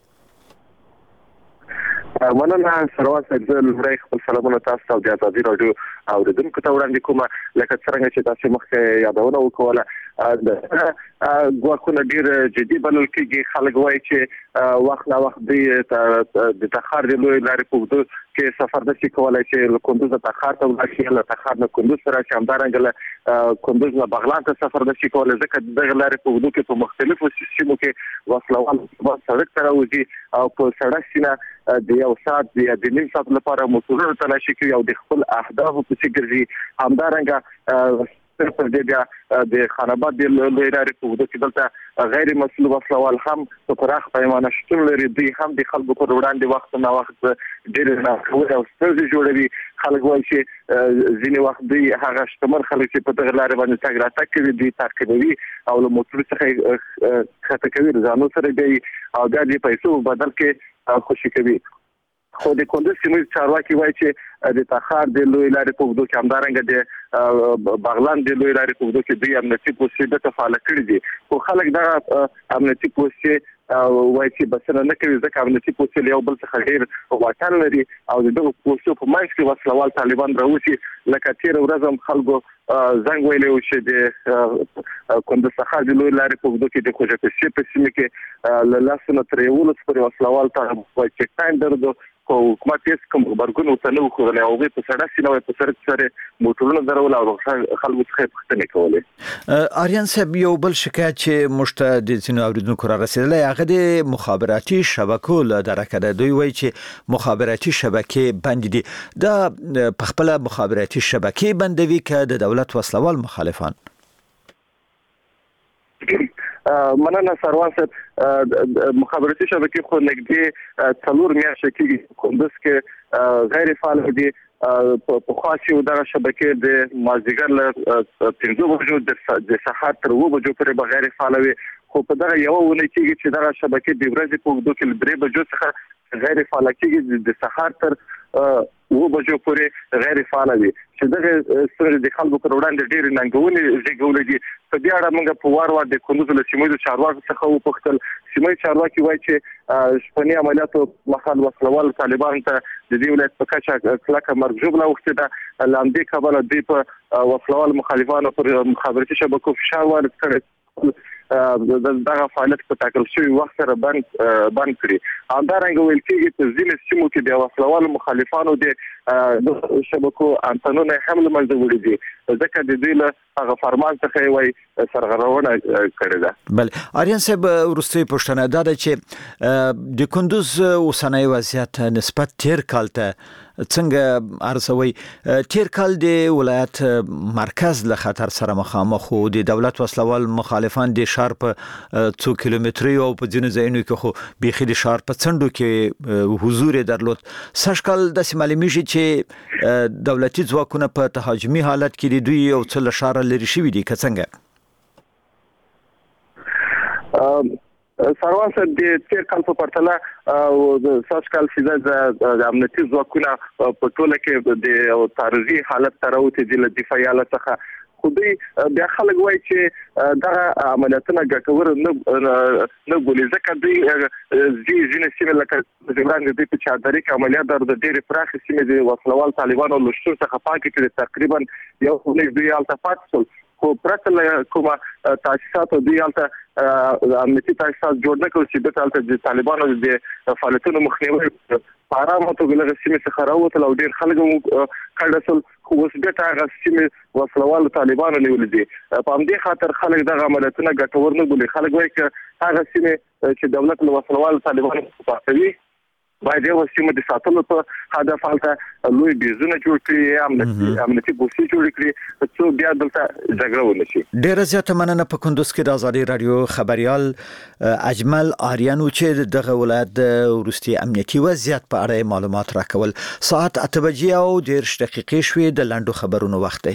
مننه سروان صاحب، لومړی خپل سلامونه تاسو ته د ازادي رادیو اوریدونکو ته وړاندې کوم. لکه څنګه چې تاسو مخکې یادونه وکړه د ګواکونه ډیر جدي بلل کېږي. خلک وایي چې وخت نا وخت د تخار د لوی لارې په وجود کې سفر نشي کولای چې له کندوز ته تخار ته ورشي، له تخار نه کندوز سره چې همدارنګه له کندوز نه بغلان ته سفر نشي کولای ځکه دغه لارې په وجود کې په مختلفو سیمو کې وسلوال سړک ته راوځي او په سړک سینه د یو ساعت یا د نیم ساعت لپاره موټرونه تلاشي کوي او د خپل اهدافو په څیر ګرځي. همدارنګه پر دې بیا د خاناباد د لوی لارې په وجود کې دلته غیر مسؤل وسلوال هم په پراخ پیمانه شتون لري. دوی هم د خلکو پر وړاندې وخت نه وخت ډېر ناخوښه او ستونزې جوړوي. خلک وایي چې ځینې وخت دوی هغه شتمن خلک چې په دغه لارې باندې تګ راتګ کوي دوی تعقیبوي او له موټر څخه ښکته کوي، د ځانو سره دی او بیا د پیسو په بدل کې خوشي کوي. خو د کندوز سیمې چارواکي وایي چې د تخار د لوی لارې په وجود کې همدارنګه د بغلان د لوی لارې په وجود کې دوی امنیتي پولیسو ته فعال کړي دي. خو خلک دا امنیتي پولیسو وایي چې بسنه نه کوي ځکه امنیتي پولیسو یو بل څخه ډېر واټن لري او دغه پولیسو په منځ کې وسلوال طالبان راوځي. لکه تیر ورځ هم خلکو زنګ ویلی و چې د کندوز څخه د لوی لارې په وجود کې د خوجپسې په سیمه کې له لاسونه تر 11 پورې وسلوال طالبان چک پاین درلود. خو حکومت هیڅ کوم خبرګون ورته نه وښودلی او هغوی په سړک سینه په سړک سره موټرونه درول او خلکو څخه یې پوښتنې کولې. آریان صاحب، یو بل شکایت چې موږ ته د ځینو اوریدونکو را رسېدلی هغه د مخابراتي شبکو له درکه ده. دوی وایي چې مخابراتي شبکې بند دي. دا په خپله مخابراتي شبکې بندوي که د دولت وسلوال مخالفان؟ مننه سروان صاحب، مخابراتي شبکې خو نږدې 4 میاشتې کېږي کندوز کې غیر فعال دي. په خاصي دغه شبکې د مازدیګر له 15 بجو د سهار تر 2 بجو پورې بغیر فعال وي. خو په دغه یو ونه کېږي چې دغه شبکې د ورځې په وګړو کې 3 بجو څخه غیر فعال کېږي، د سهار تر 2 بجو پورې غیر فعال وي چې دغه سره د خلکو پر وړاندې ډېر ننګونې زیږولې دي. په دې اړه موږ په وار وار د کندوز له سیمې چارواکو څخه وپوښتل. سیمې چارواکي وایي چې شپني عملیاتو مخال وسلوال طالبان ته د دې ولایت په کچه کلکه مرګ ژوبله اوښتې ده. له همدې کبله دوی په وسلوال مخالفانو پر مخابراتي شبکو فشار وارد کړی، دغه فعالیت په ټاکل شوي وخت سره بند کړي. همدارنګه ویل کېږي په ځینې سیمو کې د وسلوالو مخالفانو د شبکو انتنونه هم له منځه وړي دي ځکه د دوی له هغه فرمان څخه یې وایي سرغړونه کړې ده. بله آریان صاحب، وروستۍ پوښتنه دا ده چې د کندوز اوسنی وضعیت نسبت تیر کال ته څنګه ارزوي تیر کال د ولایت مرکز له خطر سره مخامخ خو د دولت وسلوال مخالفان د شهر په 2 کیلومتري او په ځینو ځایونو کې خو بيخي د شهر په څنډو کې حضور درلود. سږکال د معلومیږي چې دولتي ځواکونه په تهاجمي حالت کې د دوی او څل شهر لري شوی دي که څنګه؟ سروان صاحب د تیر کال په پرتله او د سږکال د امنیتي ځواکونه په ټوله کې د تعرضي حالت تراوته د دفاعي حالت څخه خو دوی بیا خلک وایي چې دغه عملیاتونه ګټور نه بولي ځکه دوی ځینې سیمې لکه زمران د په چادري کې عملیات د ډېرې پراخې سیمې د وسلوال طالبانو له شتون څخه پاکې کړي تقریبا یو خونې دوی التفات شول خو پرته له کومه تاسیسات دوی الته امنیتي تاسیسات جوړ نه کړي چې دلته د طالبانو د فعالیتونو مخنیوي په ارامه توګه له سیمې څخه راووتل او ډېر خلک هم کډسل خو اوس بیا هغه سیمې وسلوال طالبانو نیولې دي. په همدې خاطر خلک دغه عملیاتونه ګټور نه بولي. خلک وایي چې هغه سیمې چې دولت له وسلوال طالبانو پاتوي باید یو سیمه د ساتلو په هدف حالته لوی بیزونه جوړ کړي امنیتي بوسي جوړ کړي چې بیا دلته جګړه ونشي. ډیره زیاته مننه. په کندوز کې د ازادي رادیو خبريال اجمل آریانو چې دغه ولایت د وروستي امنیتي وضعیت په اړه معلومات راکول. ساعت 8:10 او 10 دقیقې شوې د لاندو خبرونو وخت دی.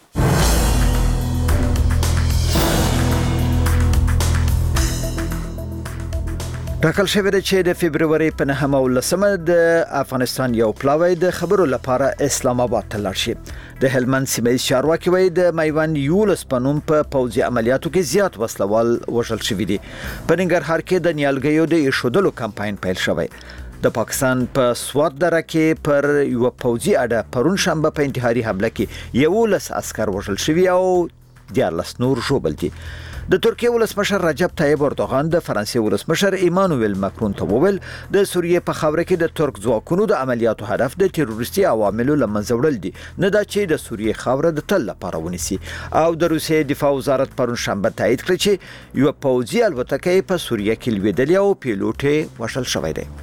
ټاکل شوی دی چې د فبرवरी په 9 او 10 د افغانستان یو پلاوی د خبرو لپاره اسلام آباد ته لاړ شي. د هلمند سیمه چارواکي وایي د میوند یولس پنوم په پوځي عملیاتو کې زیات وسلوال وژل شوی دي. په ننګرهار کې د نیالګیو د ایښودلو کمپاین پیل شوی. د پاکستان په سوات دره کې پر یو پوځي اډه پرون شنبه په انتحاري حمله کې 11 عسكر وژل شوی او 14 نور ژوبل دي. د ترکیه ولسمشر رجب طیب اردوغان د فرانسې ولسمشر ایمانوئل ماکرون ته وویل د سوریې په خاوره کې د ترک ځواکونو د عملیاتو هدف د تروریستي عواملو لمنځه وړل دي نه دا چې د سوریې خاوره د تل لپاره ونیسي. او د روسیې دفاع وزارت پرون شنبه تایید کړ چې یو پوځي الوتکه په سوریه کې لویدلې او پیلوټ یې وژل شوی دی.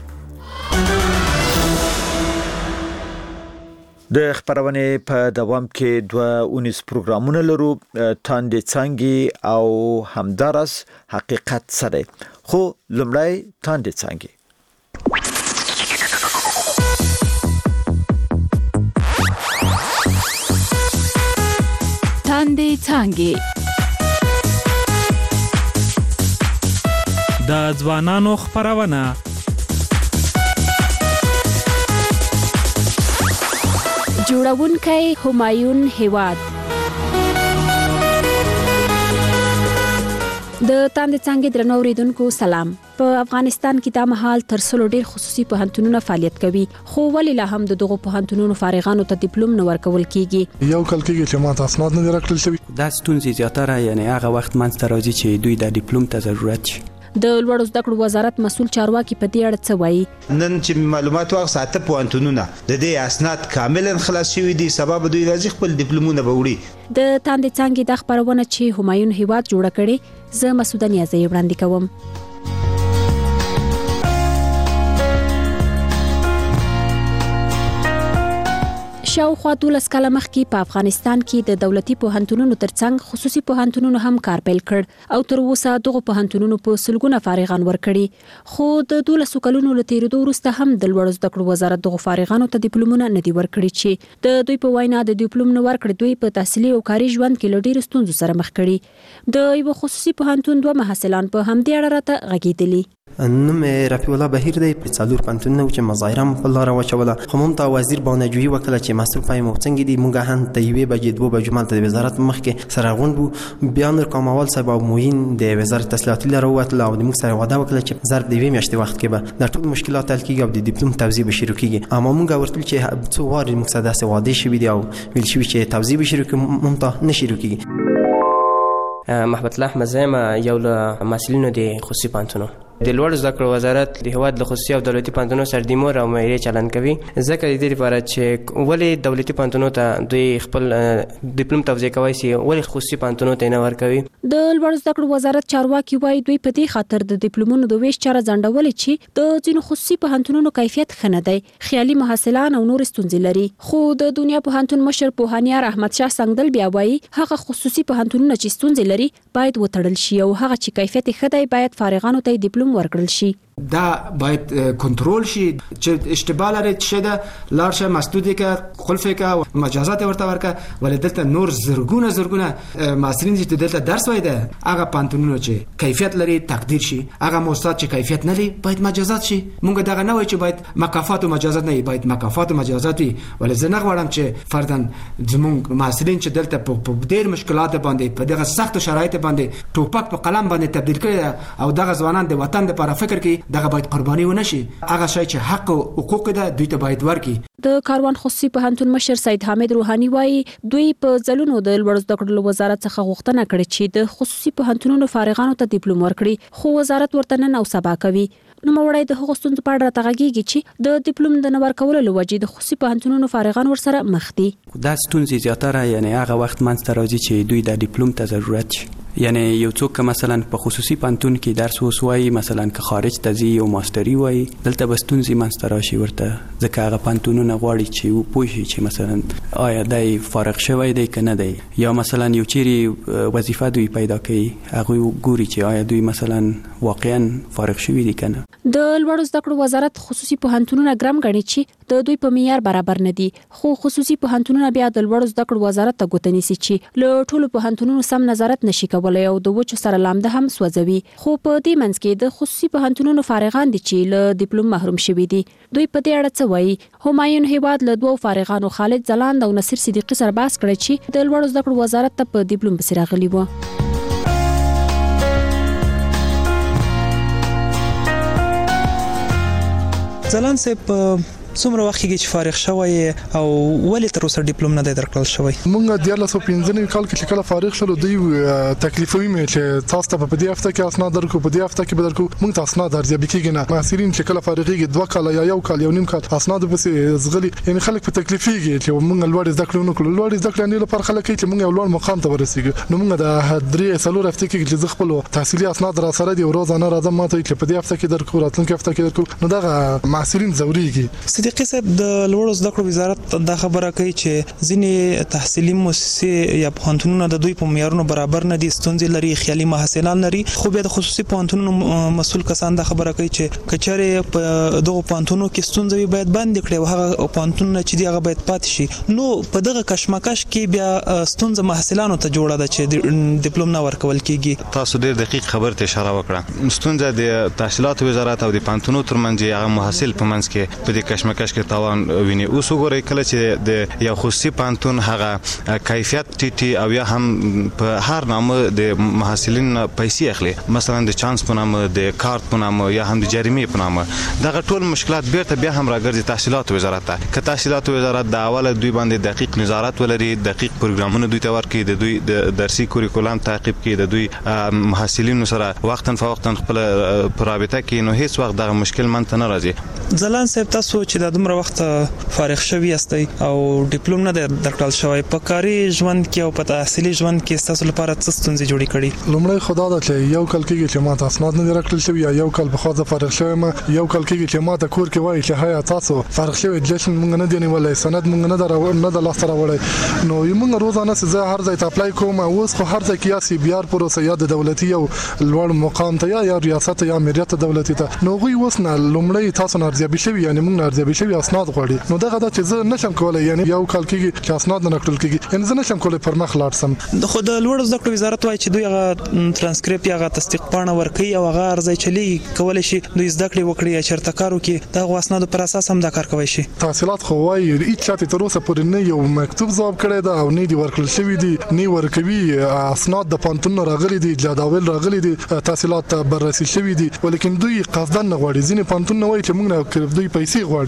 د خبرونه په دوام کې 2 پروګرامونه لرو، تاندې څنګه او همدارس حقیقت سره. خو لمړی تاندې څنګه. تاندې څنګه د ځوانانو خبرونه جوړونکی همایون هیواد. د تاندې څنګه درنو اوریدونکو سلام. په افغانستان کې د مهال تر څلو ډیر خصوصي پوهنتونونه فعالیت کوي، خو ولې لا هم دغه پوهنتونونو فارغانو ته ډیپلوم نه ورکول کیږي؟ یو کال کېږي چې ماته اسناد نه راکړل شوی. دا ستونزې زیاتره یعنی هغه وخت منځ ته راځي چې دوی د ډیپلوم ته ضرورت شي. د لوړو زده کړو وزارت مسول چارواکي په دې اړه څه وایي؟ نن چې معلومات واغسته پوهنتونونه د دې اسناد کاملا خلاص شوی دي، سبب دوی راځي خپل ډیپلومونه به وړي. د تاندې څنګه د خبرونه چې همایون هیواد جوړ کړي، زه مسعوده نیازی وړاندې کوم. شاوخوا 12 کاله مخکې په افغانستان کې د دولتي پوهنتونونو ترڅنګ خصوصي پوهنتونونو هم کار پیل کړ او تر اوسه دغه پوهنتونونو په سلګونه فارغان ورکړي، خو د 12 کلونو له تیریدو وروسته هم د لوړو زده کړو وزارت دغه فارغانو ته ډیپلومونه نه دي ورکړي چې د دوی په وینا د ډیپلوم نه ورکړي دوی په تحصیلي او کاري ژوند کې له ډیرو ستونزو سره مخ کړي. د یو خصوصي پوهنتون 2 محصلان په همدې اړه راته غږیدلي. نوم رفیع الله بهیر دی، په څلور پوهنتونونو چې مظاهره په لاره واچوله، خو موږ ته وزیر بانجویي وکړه چې مسؤل پایم څنګه دی. موږ هم د 1 بجې 2 بجې مال ته وزارت مخ کې سره غونډ وو. بیا نور کوموال صاحب او موین د وزارت تحصیلات لاره وته او موږ سره وعده وکړه چې زر د 2 میاشتې وخت کې به د ټول مشکلات حل کیږي او د ډیپلوم توزیع به شروع کیږي. اما موږ ورته چې څو واره موږ سره داسې وعده شوی دی او ویل شوی چې توزیع به شروع کیږي، موږ ته نه شروع کیږي. محبت الله احمد زما یو له مسؤلینو د خصوصي پوهنتونو د لوړ زده کړو وزارت د هیواد له خصوصي او دولتي پوهنتونونو سره د مور او معیاري چلند کوي ځکه د دې لپاره چې ولې دولتي پوهنتونونو ته دوی خپل ډیپلوم توزیع کوي سي ولې خصوصي پوهنتونونو ته نه ورکوي. د لوړ زده کړو وزارت چارواکي وايي دوی په دې خاطر د ډیپلومونو د ویش چاره ځنډولې چې د ځینو خصوصي پوهنتونونو کیفیت ښه نه دی، خیالي محصلان او نور ستونزې لري. خو د دنیا پوهنتون مشر پوهانیار احمد شاه سنگدل بیا وايي هغه خصوصي پوهنتونونه چې ستونزې لري باید وتړل شي او هغه چې کیفیت ښه دی باید فارغانو ته ډیپلوم ورکړل شي. دا باید کنټرول شي چې اشتباه لري چې دا لارشه مسدودی که خلفه که مجازات ورته ورکه ولې دلته نور زرګونه محصلین چې دلته درس وای ده هغه پانتونونو چې کیفیت لري تقدیر شي، هغه موسسات چې کیفیت نه لري باید مجازات شي. مونږ دغه نه وای چې باید مکافات او مجازات نه باید مکافات او مجازات وي ولې زه نه غواړم چې فردن زمونږ محصلین چې دلته په ډېر مشکلات باندې په دغه سخت شرایط باندې ټوپک په قلم باندې تبدیل کړي او دغه ځوانان د وطن لپاره فکر کوي دغه باید قرباني ونه شي. هغه شی چې حق او حقوق ده دوی ته باید ورکړي. د کاروان خصوصي پوهنتون مشر سید حامد روحاني وايي دوی په ځلونو د لوړ زده کړو وزارت څخه غوښتنه کړې چې د خصوصي پوهنتونونو فارغانو ته ډیپلوم ورکړي خو وزارت ورته نن او سبا کوي. نو موړی د هغو ستونزو په اړه راته چې د ډیپلوم د نه ورکولو لوجې د خصوصي پوهنتونونو فارغان ورسره مخ دي. دا ستونزې زیاتره یعنی هغه وخت منځته راځي چې دوی د ډیپلوم ته ضرورت شي. یعنی یو څوک مثلا په خصوصي پوهنتون کې درس وسوي مثلا که خارج ته ځي او ماستری وای دلته به ستونزې منځته راشي ورته ځکه هغه پوهنتونونه غواړي چې پوه شي چې مثلا آیا دی فارغ شوی دی که نه دی یا مثلا یو چیرې وظیفه دوی پیدا کوي هغوی ګوري چې آیا دوی مثلا واقعا فارغ شوي دي که نه. د لوړ زده کړو وزارت خصوصي پوهنتونونه ګرم ګڼي چې د دوی په معیار برابر نه دي خو خصوصي پوهنتونونه بیا د لوړ زده کړو وزارت ته ګوته نیسي چې له ټولو پوهنتونونو سم نظارت نشي کولای او د وچو سره لامده هم سوځوي. خو په دې منځ کې د خصوصي پوهنتونونو فارغان دي چې له ډیپلوم محروم شوي دي. دوی په دې اړه څه وایي؟ همایون هیواد له دوو فارغانو خالد ځلاند او نصیر صدیقي سره بحث کړی چې د لوړ زده کړو وزارت ته په ډیپلوم پسې راغلي وو. ځلاند صاحب څومره وخت کې چې فارغ شوی او ولې تر اوسه ډیپلوم نه دی درکړل شوی؟ موږ د 1995 کال کې کله فارغ شولو دوی تکلیفوي مې چې تاسو ته په دې هفته کې اسناد درکو په دې هفته کې به درکو موږ ته اسناد ارزیابي کېږي نه. محصلین چې کله فارغېږي 2 کال یا 1 کال یو نیم کال اسناد پسې زغلي یعنی خلک په تکلیفيږي چې موږ لوړ زده کړو نه کړو. لوړ زده کړې نه لپاره خلک چې موږ یو لوړ مقام ته ورسېږو نو موږ د 3 هفته کې چې خپل تحصیلي اسناد را سره دی روزانه راځم ماته چې په دې هفته کې درکو راتلونکي هفته کې درکو نو دا محصلین زوريږي. صدیقي صاحب د لوړ زده کړو وزارت دا خبره کوي چې ځینې تحصیلي مؤسسې یا پوهنتونونه د دوی په معیارونو برابر نه دي، ستونزې لري، خیالي محصلان لري. خو بیا د خصوصي پوهنتونونو مسؤل کسان دا خبره کوي چې کچره په دغه پوهنتونونو کې ستونزې باید بند کړي او هغه پوهنتونونه چې دی هغه باید پاتې شي. نو په دغه کشمکش کې بیا ستونزه محصلانو ته جوړه ده چې ډیپلوم نه ورکول کیږي. تاسو ډېر دقیق خبر ته اشاره وکړه. ستونزه د تحصیلات وزارت او د پوهنتونونو ترمنځ هغه محصل په منځ کې په دې کشمکش کې تاوان ویني. اوس وګورئ کله چې د یو خصوصي پوهنتون هغه کیفیت ټیټي او یا هم په هر نامه د محصلین پیسې اخلي مثلا د چانس په نامه د کارت په نامه یا هم د جریمې په نامه دغه ټول مشکلات بیرته بیا هم راګرځي تحصیلات وزارت ته. که تحصیلات وزارت د اوله دوی باندې دقیق نظارت ولري، دقیق پروګرامونه دوی ته ورکړي، د دوی د درسي کوریکولم تعقیب کړي، د دوی محصلینو سره وختن فوقتن خپل رابطه کې نو هیڅ وخت دغه مشکل منته نه راځي. ځلاند صاحب تاسو چې د دومره وخت فارغ شوی یاستئ او ډیپلوم نه درکړل شوی په کاري ژوند کې او په تحصیلي ژوند کې تاسو لپاره څه ستونزې جوړې کړې؟ لومړی خدا دا چې یو کال کې چې ما تاسو نه درکړل شوی یا یو کال په خاطر فارغ شوم، یو کال کې چې ما ته کور کې وایي چې هيا تاسو فارغ شوی جشن مونږ نه دی نیولای، سند مونږ نه د لاس سره وړي. نو موږ روزانه زه هر ځای ته اپلای کوم اوس خو هر ځای کې یا سی بي ار پروسه یا د دولتي او لوړ مقام ته یا ریاست یا امریت دولتي ته نو غوي وسنه لومړی تاسو نه ارزیابي شوی یعنی موږ نه ارزیابي شوی اسناد غواړي. نو دغه دا چې زه نشم کولای یعنی یو کال کې چې اسناد نه نقل کیږي یعنی زه نشم کولای پر مخ لاړ سم. د خود لوړ زده کړو وزارت وايي چې دوی هغه ترانسکریپټ یا تصدیق پاڼه ورکړي او هغه ارزای چلی کولای شي دوی زده کړې وکړي یا چرته کارو کې دا اسناد پر اساس هم دا کار کوي شي. تحصیلات خو وايي هیڅ چاته تر اوسه پورې نه یو مکتوب ځواب کړی دا او نه دی ورکړل شوی دی نه ورکوي اسناد د پانتون راغلي دي جداول راغلي دي تحصیلات بررسي شوی دي ولیکن دوی قصدن نه غواړي ځینې پانتون نه وایي چې موږ نه دوی پیسې غواړي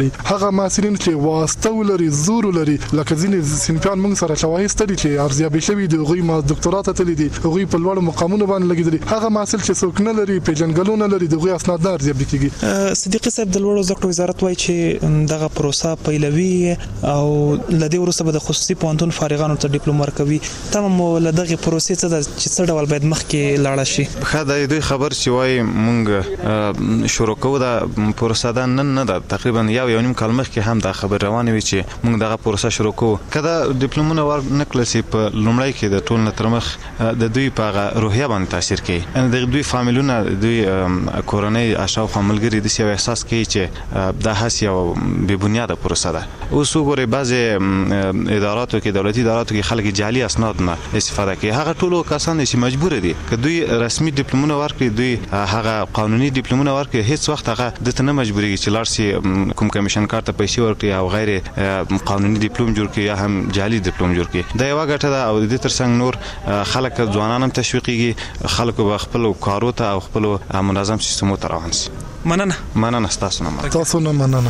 لري هغه محصلین چې واسطه لري زور لري لکه ځینې سنفیان موږ سره شواهد ستړي چې ارزیابي شوی دی غوي ما دکتورات ته لیدي غوي په لوړ مقامونو باندې لګیدلي هغه محصل چې څوک نه لري پیژنګلونه لري دغه اسناد نه ارزیابي کیږي صدیقي صاحب د لوړو زده کړو وزارت وایي چې دغه پروسه پیلوي او لدی وروسته به د خصوصي پوهنتون فارغانو ته ډیپلوم ورکوي تمام لدغه پروسې څه ډول باید مخکې لاړ شي خدای دوی خبر چې وایي مونږ شروع کوو د پروسه دا نن نه ده تقریبا یو نیم کال مخکې هم دا خبر روانه وي چې مونږ دغه پروسه شروع کوو کله ډیپلومونه ورنکړل شي په لومړی کې د ټول نترمخ د دوی په روحیه باندې تاثیر کوي ان د دوی فامیلونه دوی کورنۍ اشراف عملګری د سیو احساس کوي چې د هڅ یو بې بنیاده پروسه ده اوس وګورئ بعضی اداراتو کې دولتي اداراتو کې خلک جعلي اسناد نه استفاده کوي هغه ټول کسان چې مجبور دي که دوی رسمي ډیپلومونه ورکړي دوی هغه قانوني ډیپلومونه ورکړي هیڅ وخت هغه د تنه مجبوري چې لارسي کوم کمیشن کار ته پیسې ورکړي او غیر قانوني ډیپلوم جوړ کړي یا هم جعلي ډیپلوم جوړ کړي دا یو غټه ده او د دې ترڅنګ نور خلک ځوانان هم تشویقيږي خلکو به خپل کارو ته او خپل منظم سیستمو ته روان شي مننه تاسو نه مننه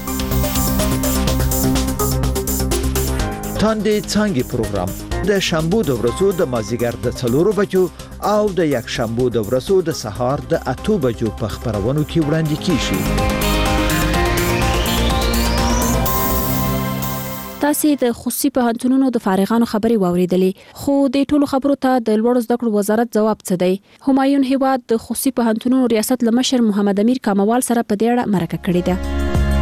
تاندې څنګه پروګرام د شنبه د ورځو د مازیګر د 4 بجو او د یک شنبه د ورځو د سهار د 8 بجو په خبرونو کې وړاندې کیږي تاسو د خصوصي پوهنتونونو د فارغانو خبري واوریدلې خو د ټولو خبرو ته د لوړو زده کړو وزارت جواب څه دی همایون هیواد د خصوصي پوهنتونونو ریاست لمشر محمد امیر کاموال سره په دې اړه مرکه کړې ده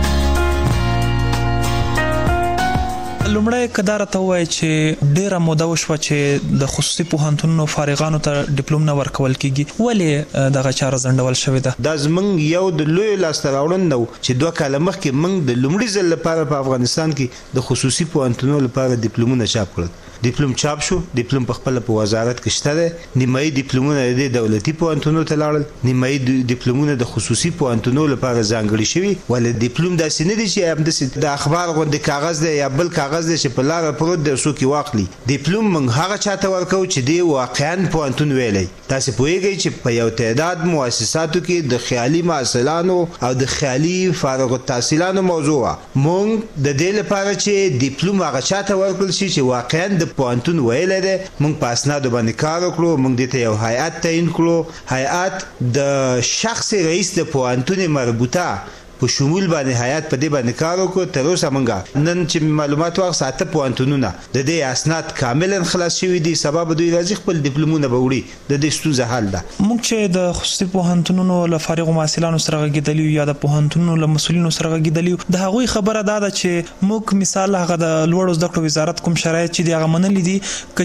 لومړی کدار ته وای چې ډیره موده وشو چې د خصوصي پوهنتونونو فارغانو ته ډیپلوم نه ورکول کیږي ولې دغه چاره ځنډول شوې ده دا زمنګ یو د لوی لاسته راوړنه نو چې دوه کاله مخکې موږ د لومړي ځل لپاره په افغانستان کې د خصوصي پوهنتونونو لپاره ډیپلومونه چاپ کړل ډیپلوم چاپ شو ډیپلوم په خپل په وزارت کې شته ده نیمایي ډیپلومونه د دولتي پوهنتونونو ته لاړل نیمایي ډیپلومونه د خصوصي پوهنتونونو لپاره ځانګړي شوي ولې ډیپلوم داسې نه دي چې هم د اخبار غوندې کاغذ دی یا بل کاغذ دی چې په لار پروت دی څوک واخلي ډیپلوم موږ هغه چاته ورکو چې دی واقعا پوهنتون ویلی تاسو پوهیږئ چې په یو تعداد مؤسساتو کې د خیالي محصلانو او د خیالي فارغ التحصیلانو موضوع مونږ د دې لپاره چې ډیپلوم هغه چاته ورکړل شي چې واقعا د پوهنتون ویل دی مونږ په اسنادو باندې کار وکړو مونږ دې ته یو هیئت تعیین کړو هیئت د شخص رئیس د پوهنتون مربوطه په شمول باندې حیات په دې باندې کار وکړو تر اوسه مونږه نن چې معلومات واخساته پوهنتونونه د دې اسناد کاملا خلاص شوی دي سبب دوی راځي خپل ډیپلومونه به وړي د دې ستونزه حل ده موږ چې د خصوصي پوهنتونونو له فارغ محصلانو سره غږیدلی یا د پوهنتونونو له مسولینو سره غږیدلی د هغوی خبره ده چې موږ مثال هغه د لوړو زده کړو وزارت کوم شرایط چې دی هغه منلي دي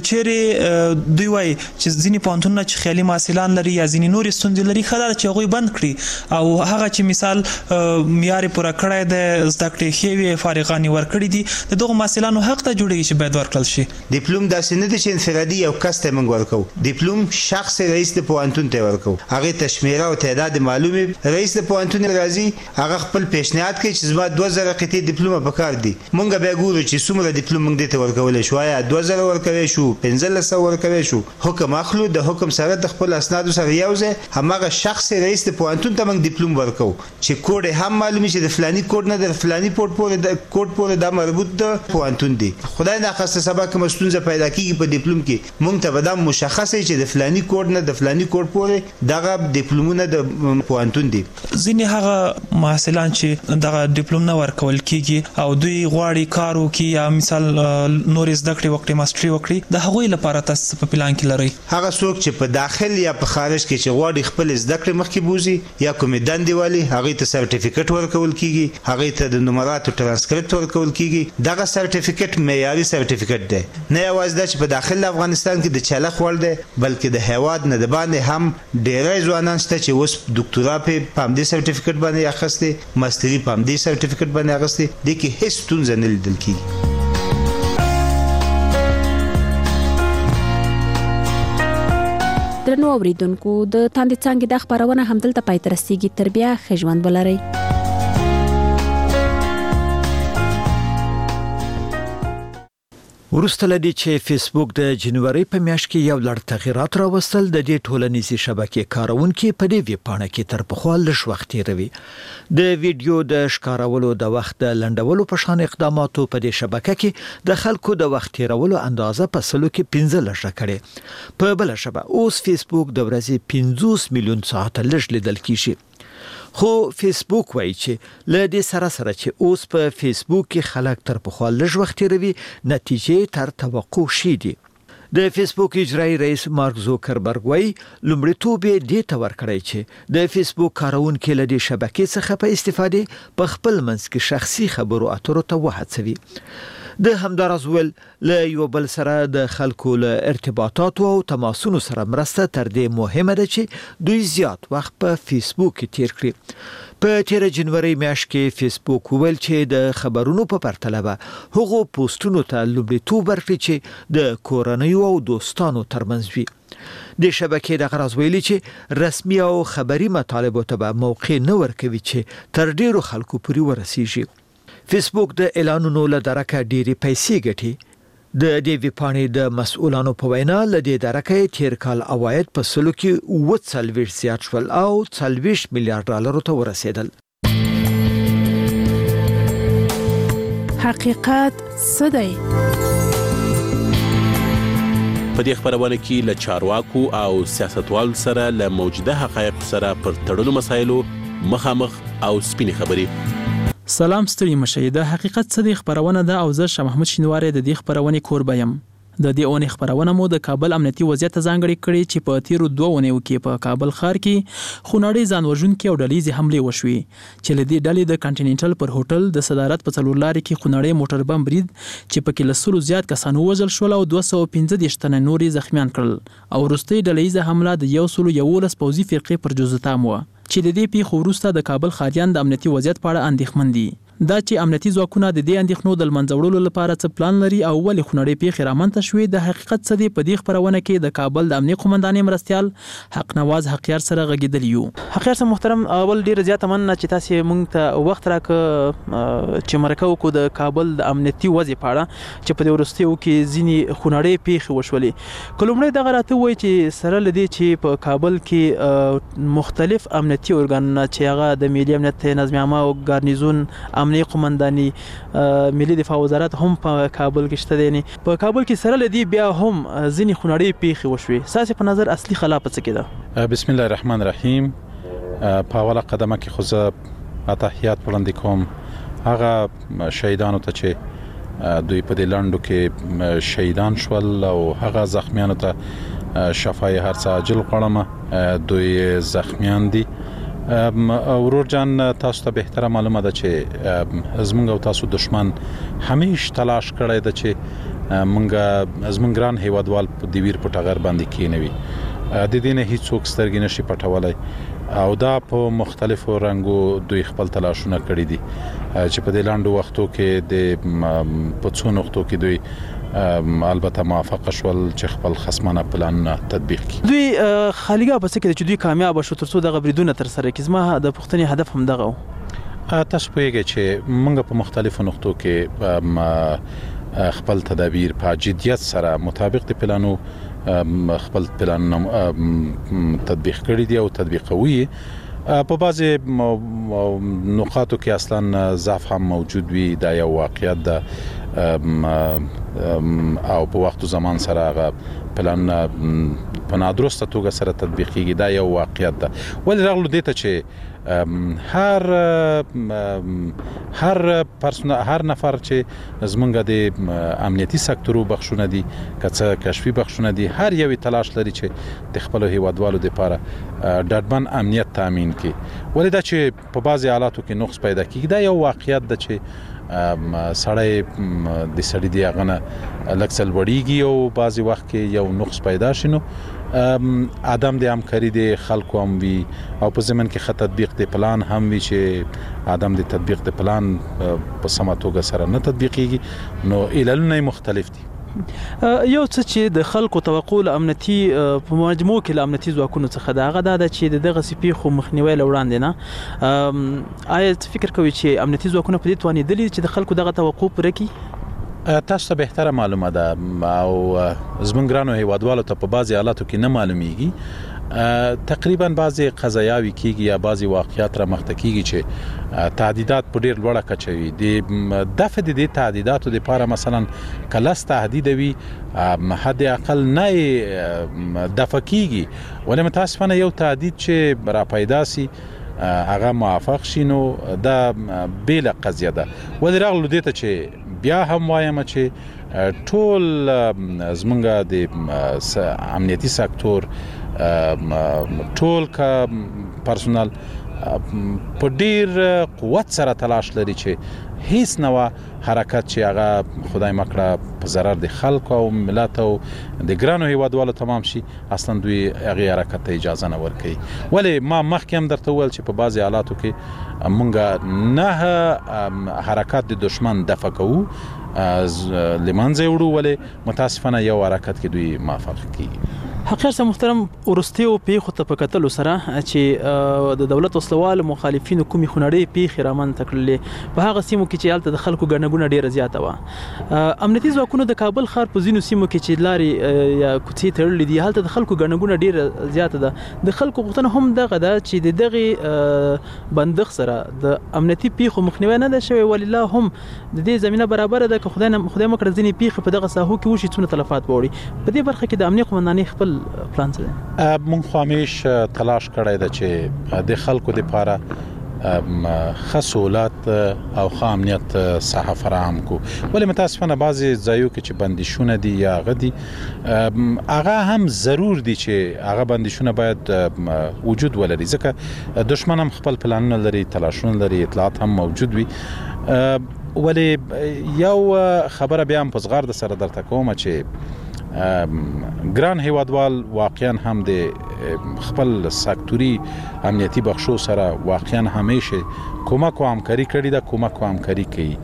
کچېره دوی وایي چې ځینې پوهنتونونه چې خیالي محصلان لري یا ځینې نور ستونزې لري خدای چې هغوی بند کړي او هغه چې مثال معیار پوره کړی د زده کړې خېوي فارغانی ورکړي دي دغه محصلانو حق ته جوړیږي چې باید ورکړل شي ډیپلوم داسې نه دي چې انفرادي یو کس ته موږ ورکو ډیپلوم شخص رئیس د پوهنتون ته ورکو هغه تشمیره او تعداد معلومه رئیس د پوهنتون راځي هغه خپل پیشنهاد کوي چې زما 2000 قطعه ډیپلوم پکار دي مونږ به ګورو چې څومره ډیپلوم موږ دې ته ورکول شو یا 2000 ورکوي شو 1500 ورکوي شو حکم اخلو د حکم سره د خپل اسناد سره یوځه همغه شخص رئیس د پوهنتون ته موږ ډیپلوم ورکو چې کوډ هم معلومه چې د فلاني کوډ نه د فلاني کوډ پورې د مربوط د پوهنتون دی خدای نه خاصه سبا کوم ستونزه پیدا کیږي په ډیپلوم کې مونږ ته به دا مشخصه چې د فلاني کوډ نه د فلاني کوډ پورې دغه ډیپلومونه د پوهنتون دی ځینې هغه محصلان چې دغه ډیپلوم نه ورکول کیږي او دوی غواړي کار وکړي یا مثال نور زده کړې وکړي ماستري وکړي د هغوی لپاره تاسو په پلان کې لري هغه څوک چې په داخل یا په خارج کې چې غواړي خپل زده کړې مخکې بوزي یا کومې دندې والی هغه ته سرټیفیکټ ورکول کیږي هغه ته د نمراتو ټرانسکریپټ ورکول کیږي دغه سرټیفیکټ معیاري سرټیفیکټ دی نه یوازې د چې په داخل افغانستان کې د چلخ وړ دی بلکې د هیواد نه د باندې هم ډېری ځوانان شته چې اوس ډاکټورا په پامدې سرټیفیکټ باندې اخیستي ماستري پامدې سرټیفیکټ باندې اخیستي د کې هیڅ ستونزه نه لیدل کیږي درنو اوریدونکو د تاندې څنګه د خبرونه همدلته پای تر رسیدي تر بیا خژوند ولري وروسته لدی چې فیسبوک د جنوري په میاشت کې یو لړ تغیرات راوستل د دې ټولنیزې شبکې کارونکو په دې ویبپاڼه کې تر پخوا لږ وخت تیروي د ویډیو د ښکارولو د وخت د لنډولو په شان اقداماتو په دې شبکه کې د خلکو د وخت تیرولو اندازه په سلو کې 15 کړي په بل شبکه اوس فیسبوک د ورځې 50 میلیون ساعت لږ لیدل کیږي خو فیسبوک وایي چې له دې سره چې اوس په فیسبوک کې خلک تر پخوا لږ وخت تیروي نتیجې تر توقع شي دي د فیسبوک اجرایی رئیس مارک زوکربرګ وایي لومړیتوب یې دې ته ورکړی چې د فیسبوک کارونکو له دې شبکې څخه په استفاده په خپل منځ کې شخصي خبرو اترو ته وهڅوي د همدارز ول له یو بل سره د خلکو له ارتباطاتو او تماسونو سره مرسته تر دې مهمه ده چې دوی زیات وخت په فیسبوک کې تیر کړي په تیر جنوري میاشت کې فیسبوک ویل چې د خبرونو په پرتله هغه پوسټونو ته لومړیتوب ورکړي چې د کورنۍ او دوستانو ترمنځ وي د شبکې د غرض ویلي چې رسمي او خبري مطالبو ته موقع نه ورکوي چې تر ډیرو خلکو پورې ورسیږي فیسبوک د اعلانونو له درکه ډېری پیسې ګټي د دې ویبپاڼې د مسؤلانو په وینا له دې درکه تیر کال عواید په سلو کې 40 زیات شول او 40 میلیارډ ډالر ته ورسېدل حقیقت څه دی په دې خبرونه کې له چارواکو او سیاستوالو سره له موجوده حقایق سره پر تړلو مسایلو مخامخ او سپینې خبرې سلام ستړي مشه د حقیقت څه دی خبرونه ده او زه شاه محمود شینواری د دې خبرونه کوربه یم د دې اونۍ خبرونه مو د کابل امنیتي وضعیت ځانګړي کړي چې په تیرو 2 اونیو کې په کابل ښار کې خونړۍ ځانوژونکي او ډلېزي حملې وشوي چې له دې ډلې د کانټیننټل پر هوټل د صدارت په څلور لارې کې خونړۍ موټر بم برید چې په کې لسلو زیات کسان وژل شول او 215 تنه نورې زخمیان کړل او وروستۍ ډلېزه حمله د 111 پوځي فرقې پر جزتام و چې د دې پیښو وروسته د کابل ښاریان د امنیتي وضعیت په اړه اندېښمن دي دا چې امنیتي ځواکونه د دې اندېښنو د منځه وړلو لپاره څه پلان لري او ولې خونړۍ پیښې رامنځته شوې د حقیقت څه دی په دې خبرونه کې د کابل د امنیت قومندانې مرستیال حق نواز حقیار سره غږیدل یو حقیار صاحب محترم اول ډیر زیات مننه چې تاسو مونږ ته وخت راکړ چې مرکه وکړو د کابل د امنیتي وضعیت په اړه چې په دې وروستیو کې ځینې خونړۍ پیښې وشولې کلمړی دغه راته وایي چې سره لدی چې په کابل کې مختلف امنیتي ارګانونه چې هغه د ملي امنیت نظم عامه او ګارنیزون امنیت قومنداني ملي دفاع وزارت هم په کابل کې شته دي په کابل کې سره لدی بیا هم ځینې خونړۍ پیښې وشوي ساسي په نظر اصلي خلا په څه کې ده بسم الله الرحمن الرحیم په اوله قدمه کې خو زه تحیات وړاندې کوم هغه شهیدانو ته چې دوی په دې لانډو کې شهیدان شول او هغه زخمیانو ته شفای هرڅه عاجل غواړم دوی زخمیان دي ورور جان تاسو ته به معلومه ده چې زمونږ او تاسو دشمن همیش تلاش کړی ده چې زمونږ ګران هیوادوال په دیویر په ټغر باندې کینوي د دې نه هیڅوک سترګې نشي پټولای او دا په مختلفو رنګو دوی خپل تلاشونه کړی دي چې په دې لاندو وختو کې د په څو نقطو کې دوی البته موافقه شول چې خپل خصمانه پلان تطبیق کړي دوی خالیګه په څه کې چې دوی کامیاب شو ترڅو دغه بریدونه تر سره کړي زما د پښتني هدف هم دغه تاسو پوهیږئ چې موږ په مختلفو نقطو کې خپل تدابیر په جدیت سره مطابق د پلانو خپل پلان تطبیق کړی دی او تطبیقوي په بعضي نقاطو کې اصلا ضعف هم موجود وي دا یو واقعیت ده او په وخت زمان سره هغه پلان په نادرسته توګه سره تطبیق کیږي دا یو واقعیت ده ولې راغلو دې ته چې هر نفر چې زمونږ د امنیتي سکتورو بخښونه دي کڅه کشفي بخښونه دي هر یو تلاش لري چې د خپل هیوادوالو لپاره ډاډمن امنیت تامین کړي ولې دا چې په بعضي حالاتو کې نقص پیدا کیږي دا یو واقعیت ده چې سړی د سړی دی غنه لکسل وړيږي او بعضي وخت کې یو نقص پیدا شینو ادم د همکاري د خلکو هم وي او په زمن کې خط تطبیق د پلان هم وي چې ادم د تطبیق د پلان په سمه توګه سره نه تطبیقيږي نو عللونه مختلف دي یو څه چې د خلکو توقع امنیتي په مجموع کې امنیتي ځواکونو څخه دا غدا ده چې دغه سپي خو مخنیوي لوړاندې نه آیا فکر کوي چې امنیتي ځواکونه په دې توانې دي چې د خلکو دغه توقع پوره کړي تاسو ته بهتره معلومه ده او زمونږ ګرانو هیوادوالو ته په بعضي حالاتو کې نه معلومیږي. تقریبا بعضي قضایاوي کیږي یا بعضي واقعیات را مخته کیږي چې تعدیدات په ډیر لوړه کچه وي. د دفع د دې تعدیداتو لپاره مثلا کلاس تهدید وي حد اقل نه دفع کیږي، ولې متاسفانه یو تهدید چې را پیدا سي هغه موافق شینو دا بیل قضیه ده. ولې راغلو دې ته چې بیا هم وایم چې ټول زمونږ د امنیتي سکتور ټول کا پرسونل په ډیر قوت سره تلاش لري چې هیڅ نوع حرکت چې هغه خدای مکړه په ضرر د خلکو او ملت او د ګرانو هیوادوالو تمام شي اصلا دوی هغه حرکت ته اجازه نه ورکوي. ولی ما مخکې هم درته وویل چې په بعضي حالاتو کې مونږ نه حرکت د دشمن دفع کوو لمنځه وړو، ولی متاسفانه یو حرکت کې دوی موافق کیږي. حقیقت محترم ورستیو پیښو ته په کتلو سره چې د دولت وسلوال مخالفینو کومي خنړې پیښې رامن تکړلې په هغه سیمو کې چې حالت د خلکو ګڼګونه ډیره زیاته و. امنیتي ځواکونو د کابل ښار په ځینو سیمو کې چې لارې یا کوڅې تړلې دي حالت د خلکو ګڼګونه ډیره زیاته ده. د خلکو غوښتنه هم دغه ده چې د دغه بندخ سره د امنیتي پیښو مخنیوي نه ده شوی، ولله هم د دې زمينه برابر ده که خدای مکړه ځینې پیښې په دغه ساحو کې وشي څونه تلفات وړي. په دې برخه کې د امنیت قومندانۍ خپل پلان څه دی؟ مونږ خاموش تلاش کړی ده چې د خلکو لپاره ښه سهولت او ښه امنیت ساحه فراهم کو. ولې متاسفانه بعضې ځایو کې چې بندیشونه دي یا هغه دي هغه هم ضرور دي چې هغه بندیشونه باید وجود ولري، ځکه دشمن هم خپل پلانونه لري، تلاشونه لري، اطلاعات هم موجود وي. ولی یو خبره بیا هم په زغرد سره درته کومه چې ګران هیوادوال واقعا هم د خپل سکتوري امنیتي بخشو سره واقعا همیشه کومک او همکاري کړې ده، کومک او همکاري کوي.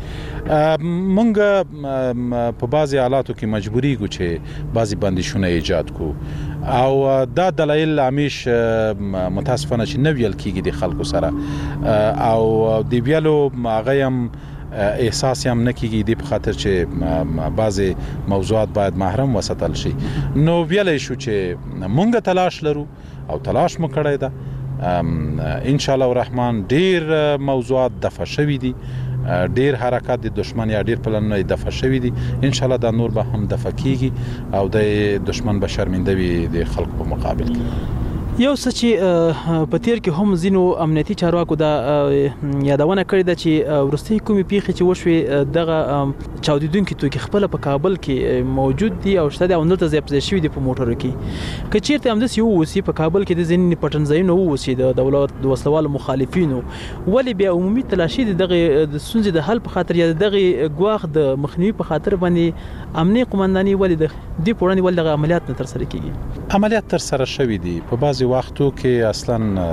مونږ په بعضي حالاتو کې مجبوري ګو چې بعضي بندیشونه ایجاد کو او دا دلایل همیش متاسفانه چې نه ویل کیږي د خلکو سره او د ویلو هغه هم احساس هم نکیږي د په خاطر چې بعضی موضوعات باید محرم وساتل شي. نو ویلای شو چې مونږ تلاش لرو او تلاش مو کړی ده. ان شاء الله الرحمن ډیر موضوعات دفع شوي دي، ډیر حرکات د دشمن یا ډیر پلانونه دفع شوي دي. ان شاء الله دا نور به هم دفع کیږي او د دشمن به شرمنده وي د خلکو په مقابل کې. یو څه چې په تیر کې هم ځینو امنیتي چارواکو دا یادونه کړې ده چې ورستي کومي پیښې چې وشوي دغه چاودیدونکو توکي خپل په کابل کې موجود دي او شته او نلته ځای په شوي دي په موټرو کې. که چیرته هم د یو وسی په کابل کې د ځینې پټنځایونو وسی د دولت د وسلوال مخالفینو، ولی بیا عمومي تلاشي دغه د سنځ د حل په خاطر یا دغه غواخ د مخنیوي په خاطر باندې امنیتي قومنداني ولی د دې پورانی ول دغه عملیات نه تر سره کیږي. عملیات تر سره شوي دي په بعضي وختو کې اصلا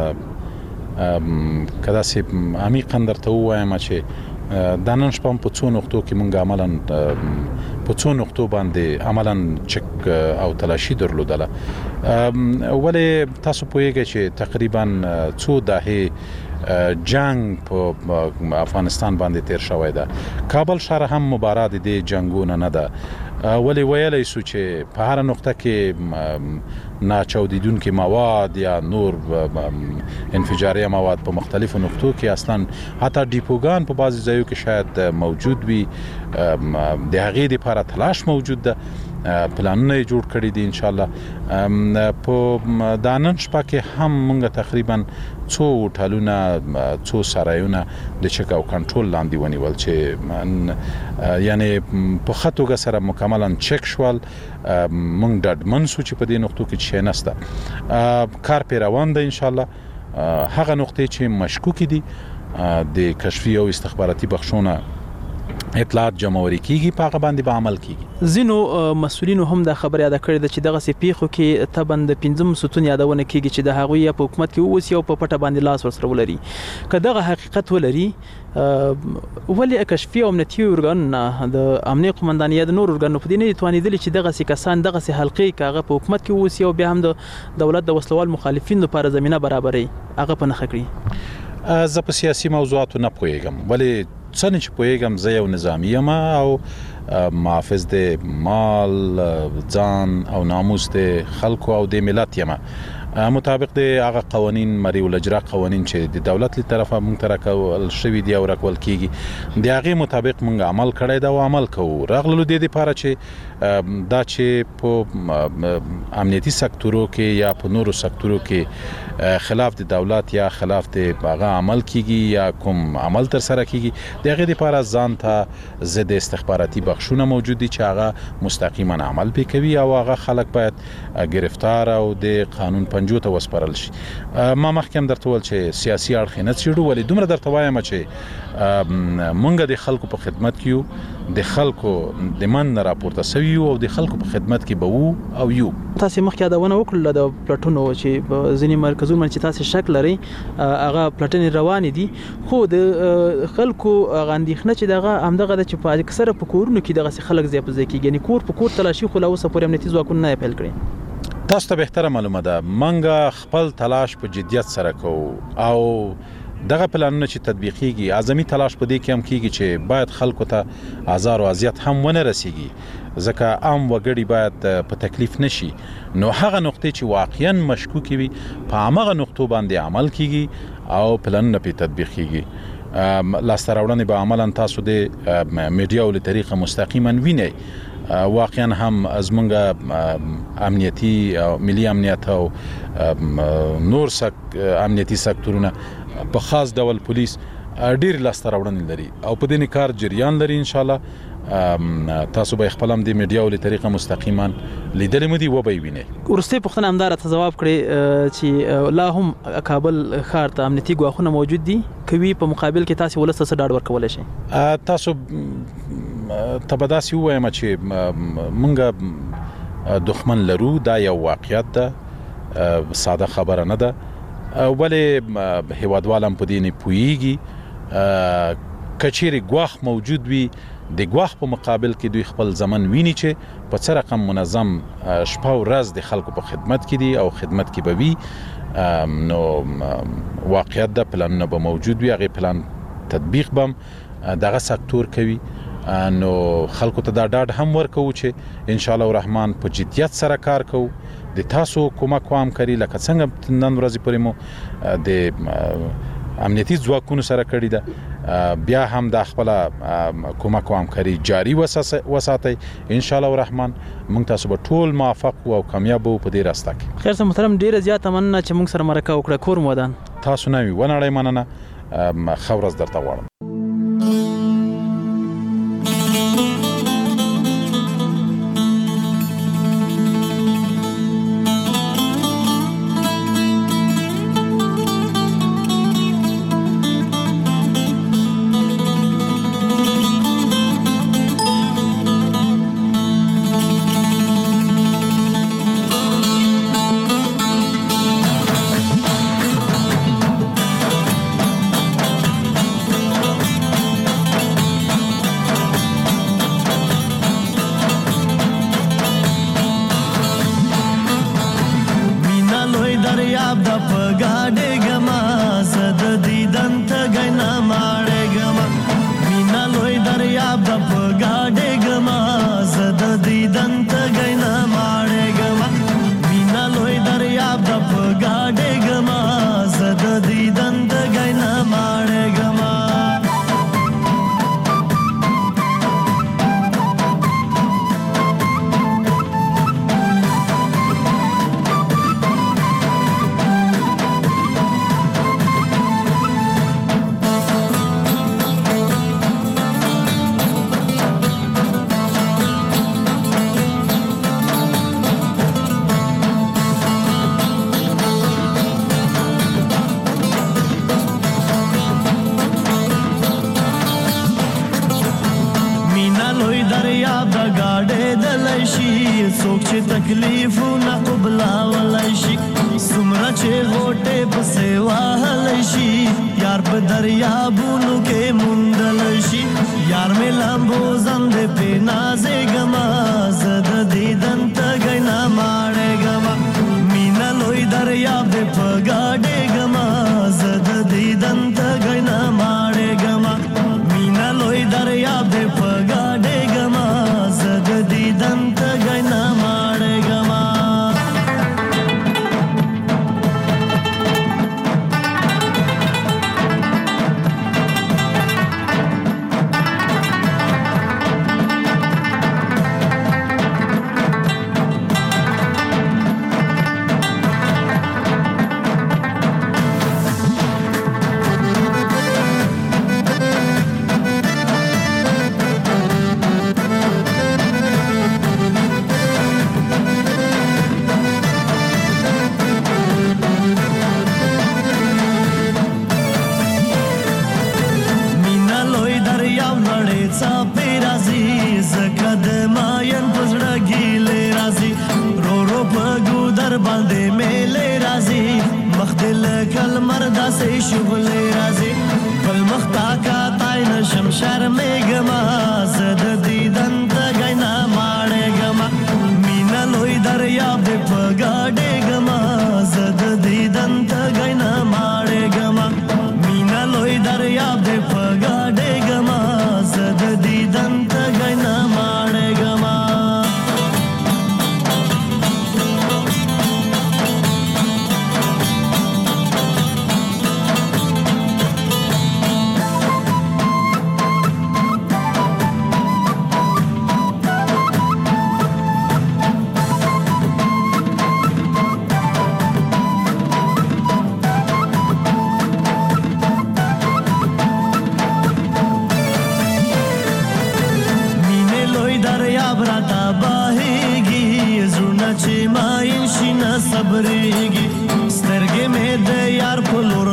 کدا سي عمیقا درته وایم چې د نن شپه په څو نقطو کې مونږ عملاً په څو نقطو باندې عملاً چک او تلاشي درلودله. ولی تاسو پوهیږئ چې تقریبا څو دهه جنگ په افغانستان باندې تیر شوی ده. کابل ښار هم مبارز دي جنگونه نه ده، ولی ویلای سو چې په هر نقطه کې ناچاودیدونکو مواد یا نور انفجاري مواد په مختلفو نقطو کې اصلا حتی ډیپوګان په بعضي ځایو کې شاید موجود وي. د هغې لپاره تلاش موجود ده، پلانونه جوړ کړي دي. ان شاء الله په دانن شپه کې هم مونږ تقریبا څو هوټلونه څو سرایونه د چک او کنټرول لاندې ونیول چې یعنی په خطوګه سره مکملا چک شول. مونږ ډاډمن سو چې په دې نقطو کې شي نسته، کار پی روان ده. ان شاء الله هغه نقطې چې مشکوک دي د کشفي او استخباراتي بخښونه اطلاعات جمعوري کیږي په هغه باندې به عمل کیږي. زینو مسؤلینو هم دا خبر یاد کړی د چې دغه سي پیخو کې تبند 15 ستون یادونه کیږي چې د هغوی په حکومت کې اوس یو په پټه باندې لاس ورسره ولري. که دغه حقیقت ولري ولی کشفي او امنیتي ارګان د امنیت قومندانۍ یا د نور ارګانو په دې نه توانیدل چې دغه سي کسان دغه سي حلقې کاغه په حکومت کې اوس یو بیا هم د دولت د وسلوال مخالفینو لپاره زمينه برابرې هغه په نخ کړی. زه په سیاسي موضوعاتو نه پوهیږم، ولی څنګه چې پوهیږم زه یو نظامی یم او محافظ د مال ځان او ناموس د خلکو او د ملت یم مطابق د هغه قوانين مری ولجرا قوانين چې د دولت له طرفه مونږ تر کول شوی دی او راکول کیږي د هغه مطابق مونږ عمل کړی دا او عمل کوو راغلو د دې لپاره چې دا چې په امنیتي سکتورو کې یا په نورو سکتورو کې خلاف د دولت یا خلاف د هغه عمل کیږي یا کوم عمل تر سره کیږي د هغه لپاره ځان ته ضد استخباراتي بخښونه موجود دي چې هغه مستقیما عمل کوي او هغه خلک باید گرفتار او د قانون پنجو ته وسپارل شي ما مخکې درته ول چې سیاسي اړخ نه چیرو ولې دومره درته وایم چې مونږ د خلکو په خدمت کې د خلکو د من راپورته سوي او د خلکو په خدمت کې به وو او یو تاسو مخکې دا ونه وکړل د پلاتونو چې ځینې مرکزونو باندې تاسو شک لري هغه پلاتنې روان دي خو د خلکو غاندېخنه چې دغه همدغه د چې په اکثره په کورونو کې دغه خلک زیات ځکه یعنی کور په کور تلاشي خو لا اوسه پورې امنیتي ځواکونه نه پیل کړي تاسو ته به معلومه ده منګه خپل تلاش په جدیت سره کوو او دغه پلانونه چې تطبیقيږي اعظمي تلاش په دې کې هم کیږي چې باید خلکو ته آزار او اذیت هم ونه رسیږي ځکه عام وګړي باید په تکلیف نشي نو هغه نقطې چې واقعا مشکوک وي په هغه نقطو باندې عمل کیږي او پلانونه په تطبیق کیږي لاستراوړنې به عملاً تاسو د میډیا له طریقه مستقیما وینئ واقعا هم از مونږه امنیتي او ملي امنیت او نور امنیتي سکتورونه په خاص ډول پولیس ډیر لاستراوړنې لري او په دې کار جریان لري ان شاء الله تاسو به خپل هم د میډیا له طریقه مستقیما لیدلې مدي و به وینئ ورسته پښتنه همدار ته جواب کړي چې لا هم کابل ښار ته امنیتي ګواښونه موجود دي کوي په مقابل کې تاسو ولسته څه ډاډ ورکول شي تاسو تبداسي وایم چې مونږه دښمن لرو دا یو واقعیت ده ساده خبره نه ده ولې هیوادوالم په دې نه پويږي کچېری ګواخ موجود وي د ګواخ په مقابل کې دوی خپل ځمن ویني چې په څه رقم منظم شپه او ورځ د خلکو په خدمت کې دي او خدمت کې به وي نو واقعیت ده پلانونه به موجود وي هغه پلان تطبیق بم دغه سکتور کوي نو خلکو ته دا ډاډ هم ورکو چې ان شاء الله الرحمن په جديت سره کار کوو د تاسو کومک کوم کوي لکه څنګه نن ورځ پورې مو د امنیتي ځواکونو سره کړی ده بیا هم د خپل کومک کوم کوي جاری وساتي ان شاء الله الرحمن موږ تاسو به ټول موفق او کامیاب وو په دې راسته کې خیر سم محترم ډیره زیاته مننه چې موږ سره مرکه وکړه کور مودان تاسو نه وی ونړی مننه خورز درته غواړم Mina loy daryab de pagade gama مخ دل کل مردا سي شغل رازي بل مختا کا تاين شمشر میګما زد دیدن د غینا ماړګما مینا لوی دریا په پګاډګما زد دیدن د غینا ماړګما مینا لوی دریا په پګاډګما زد دیدن د غینا ماړګما صبرېږي سترګې مې د یار په لور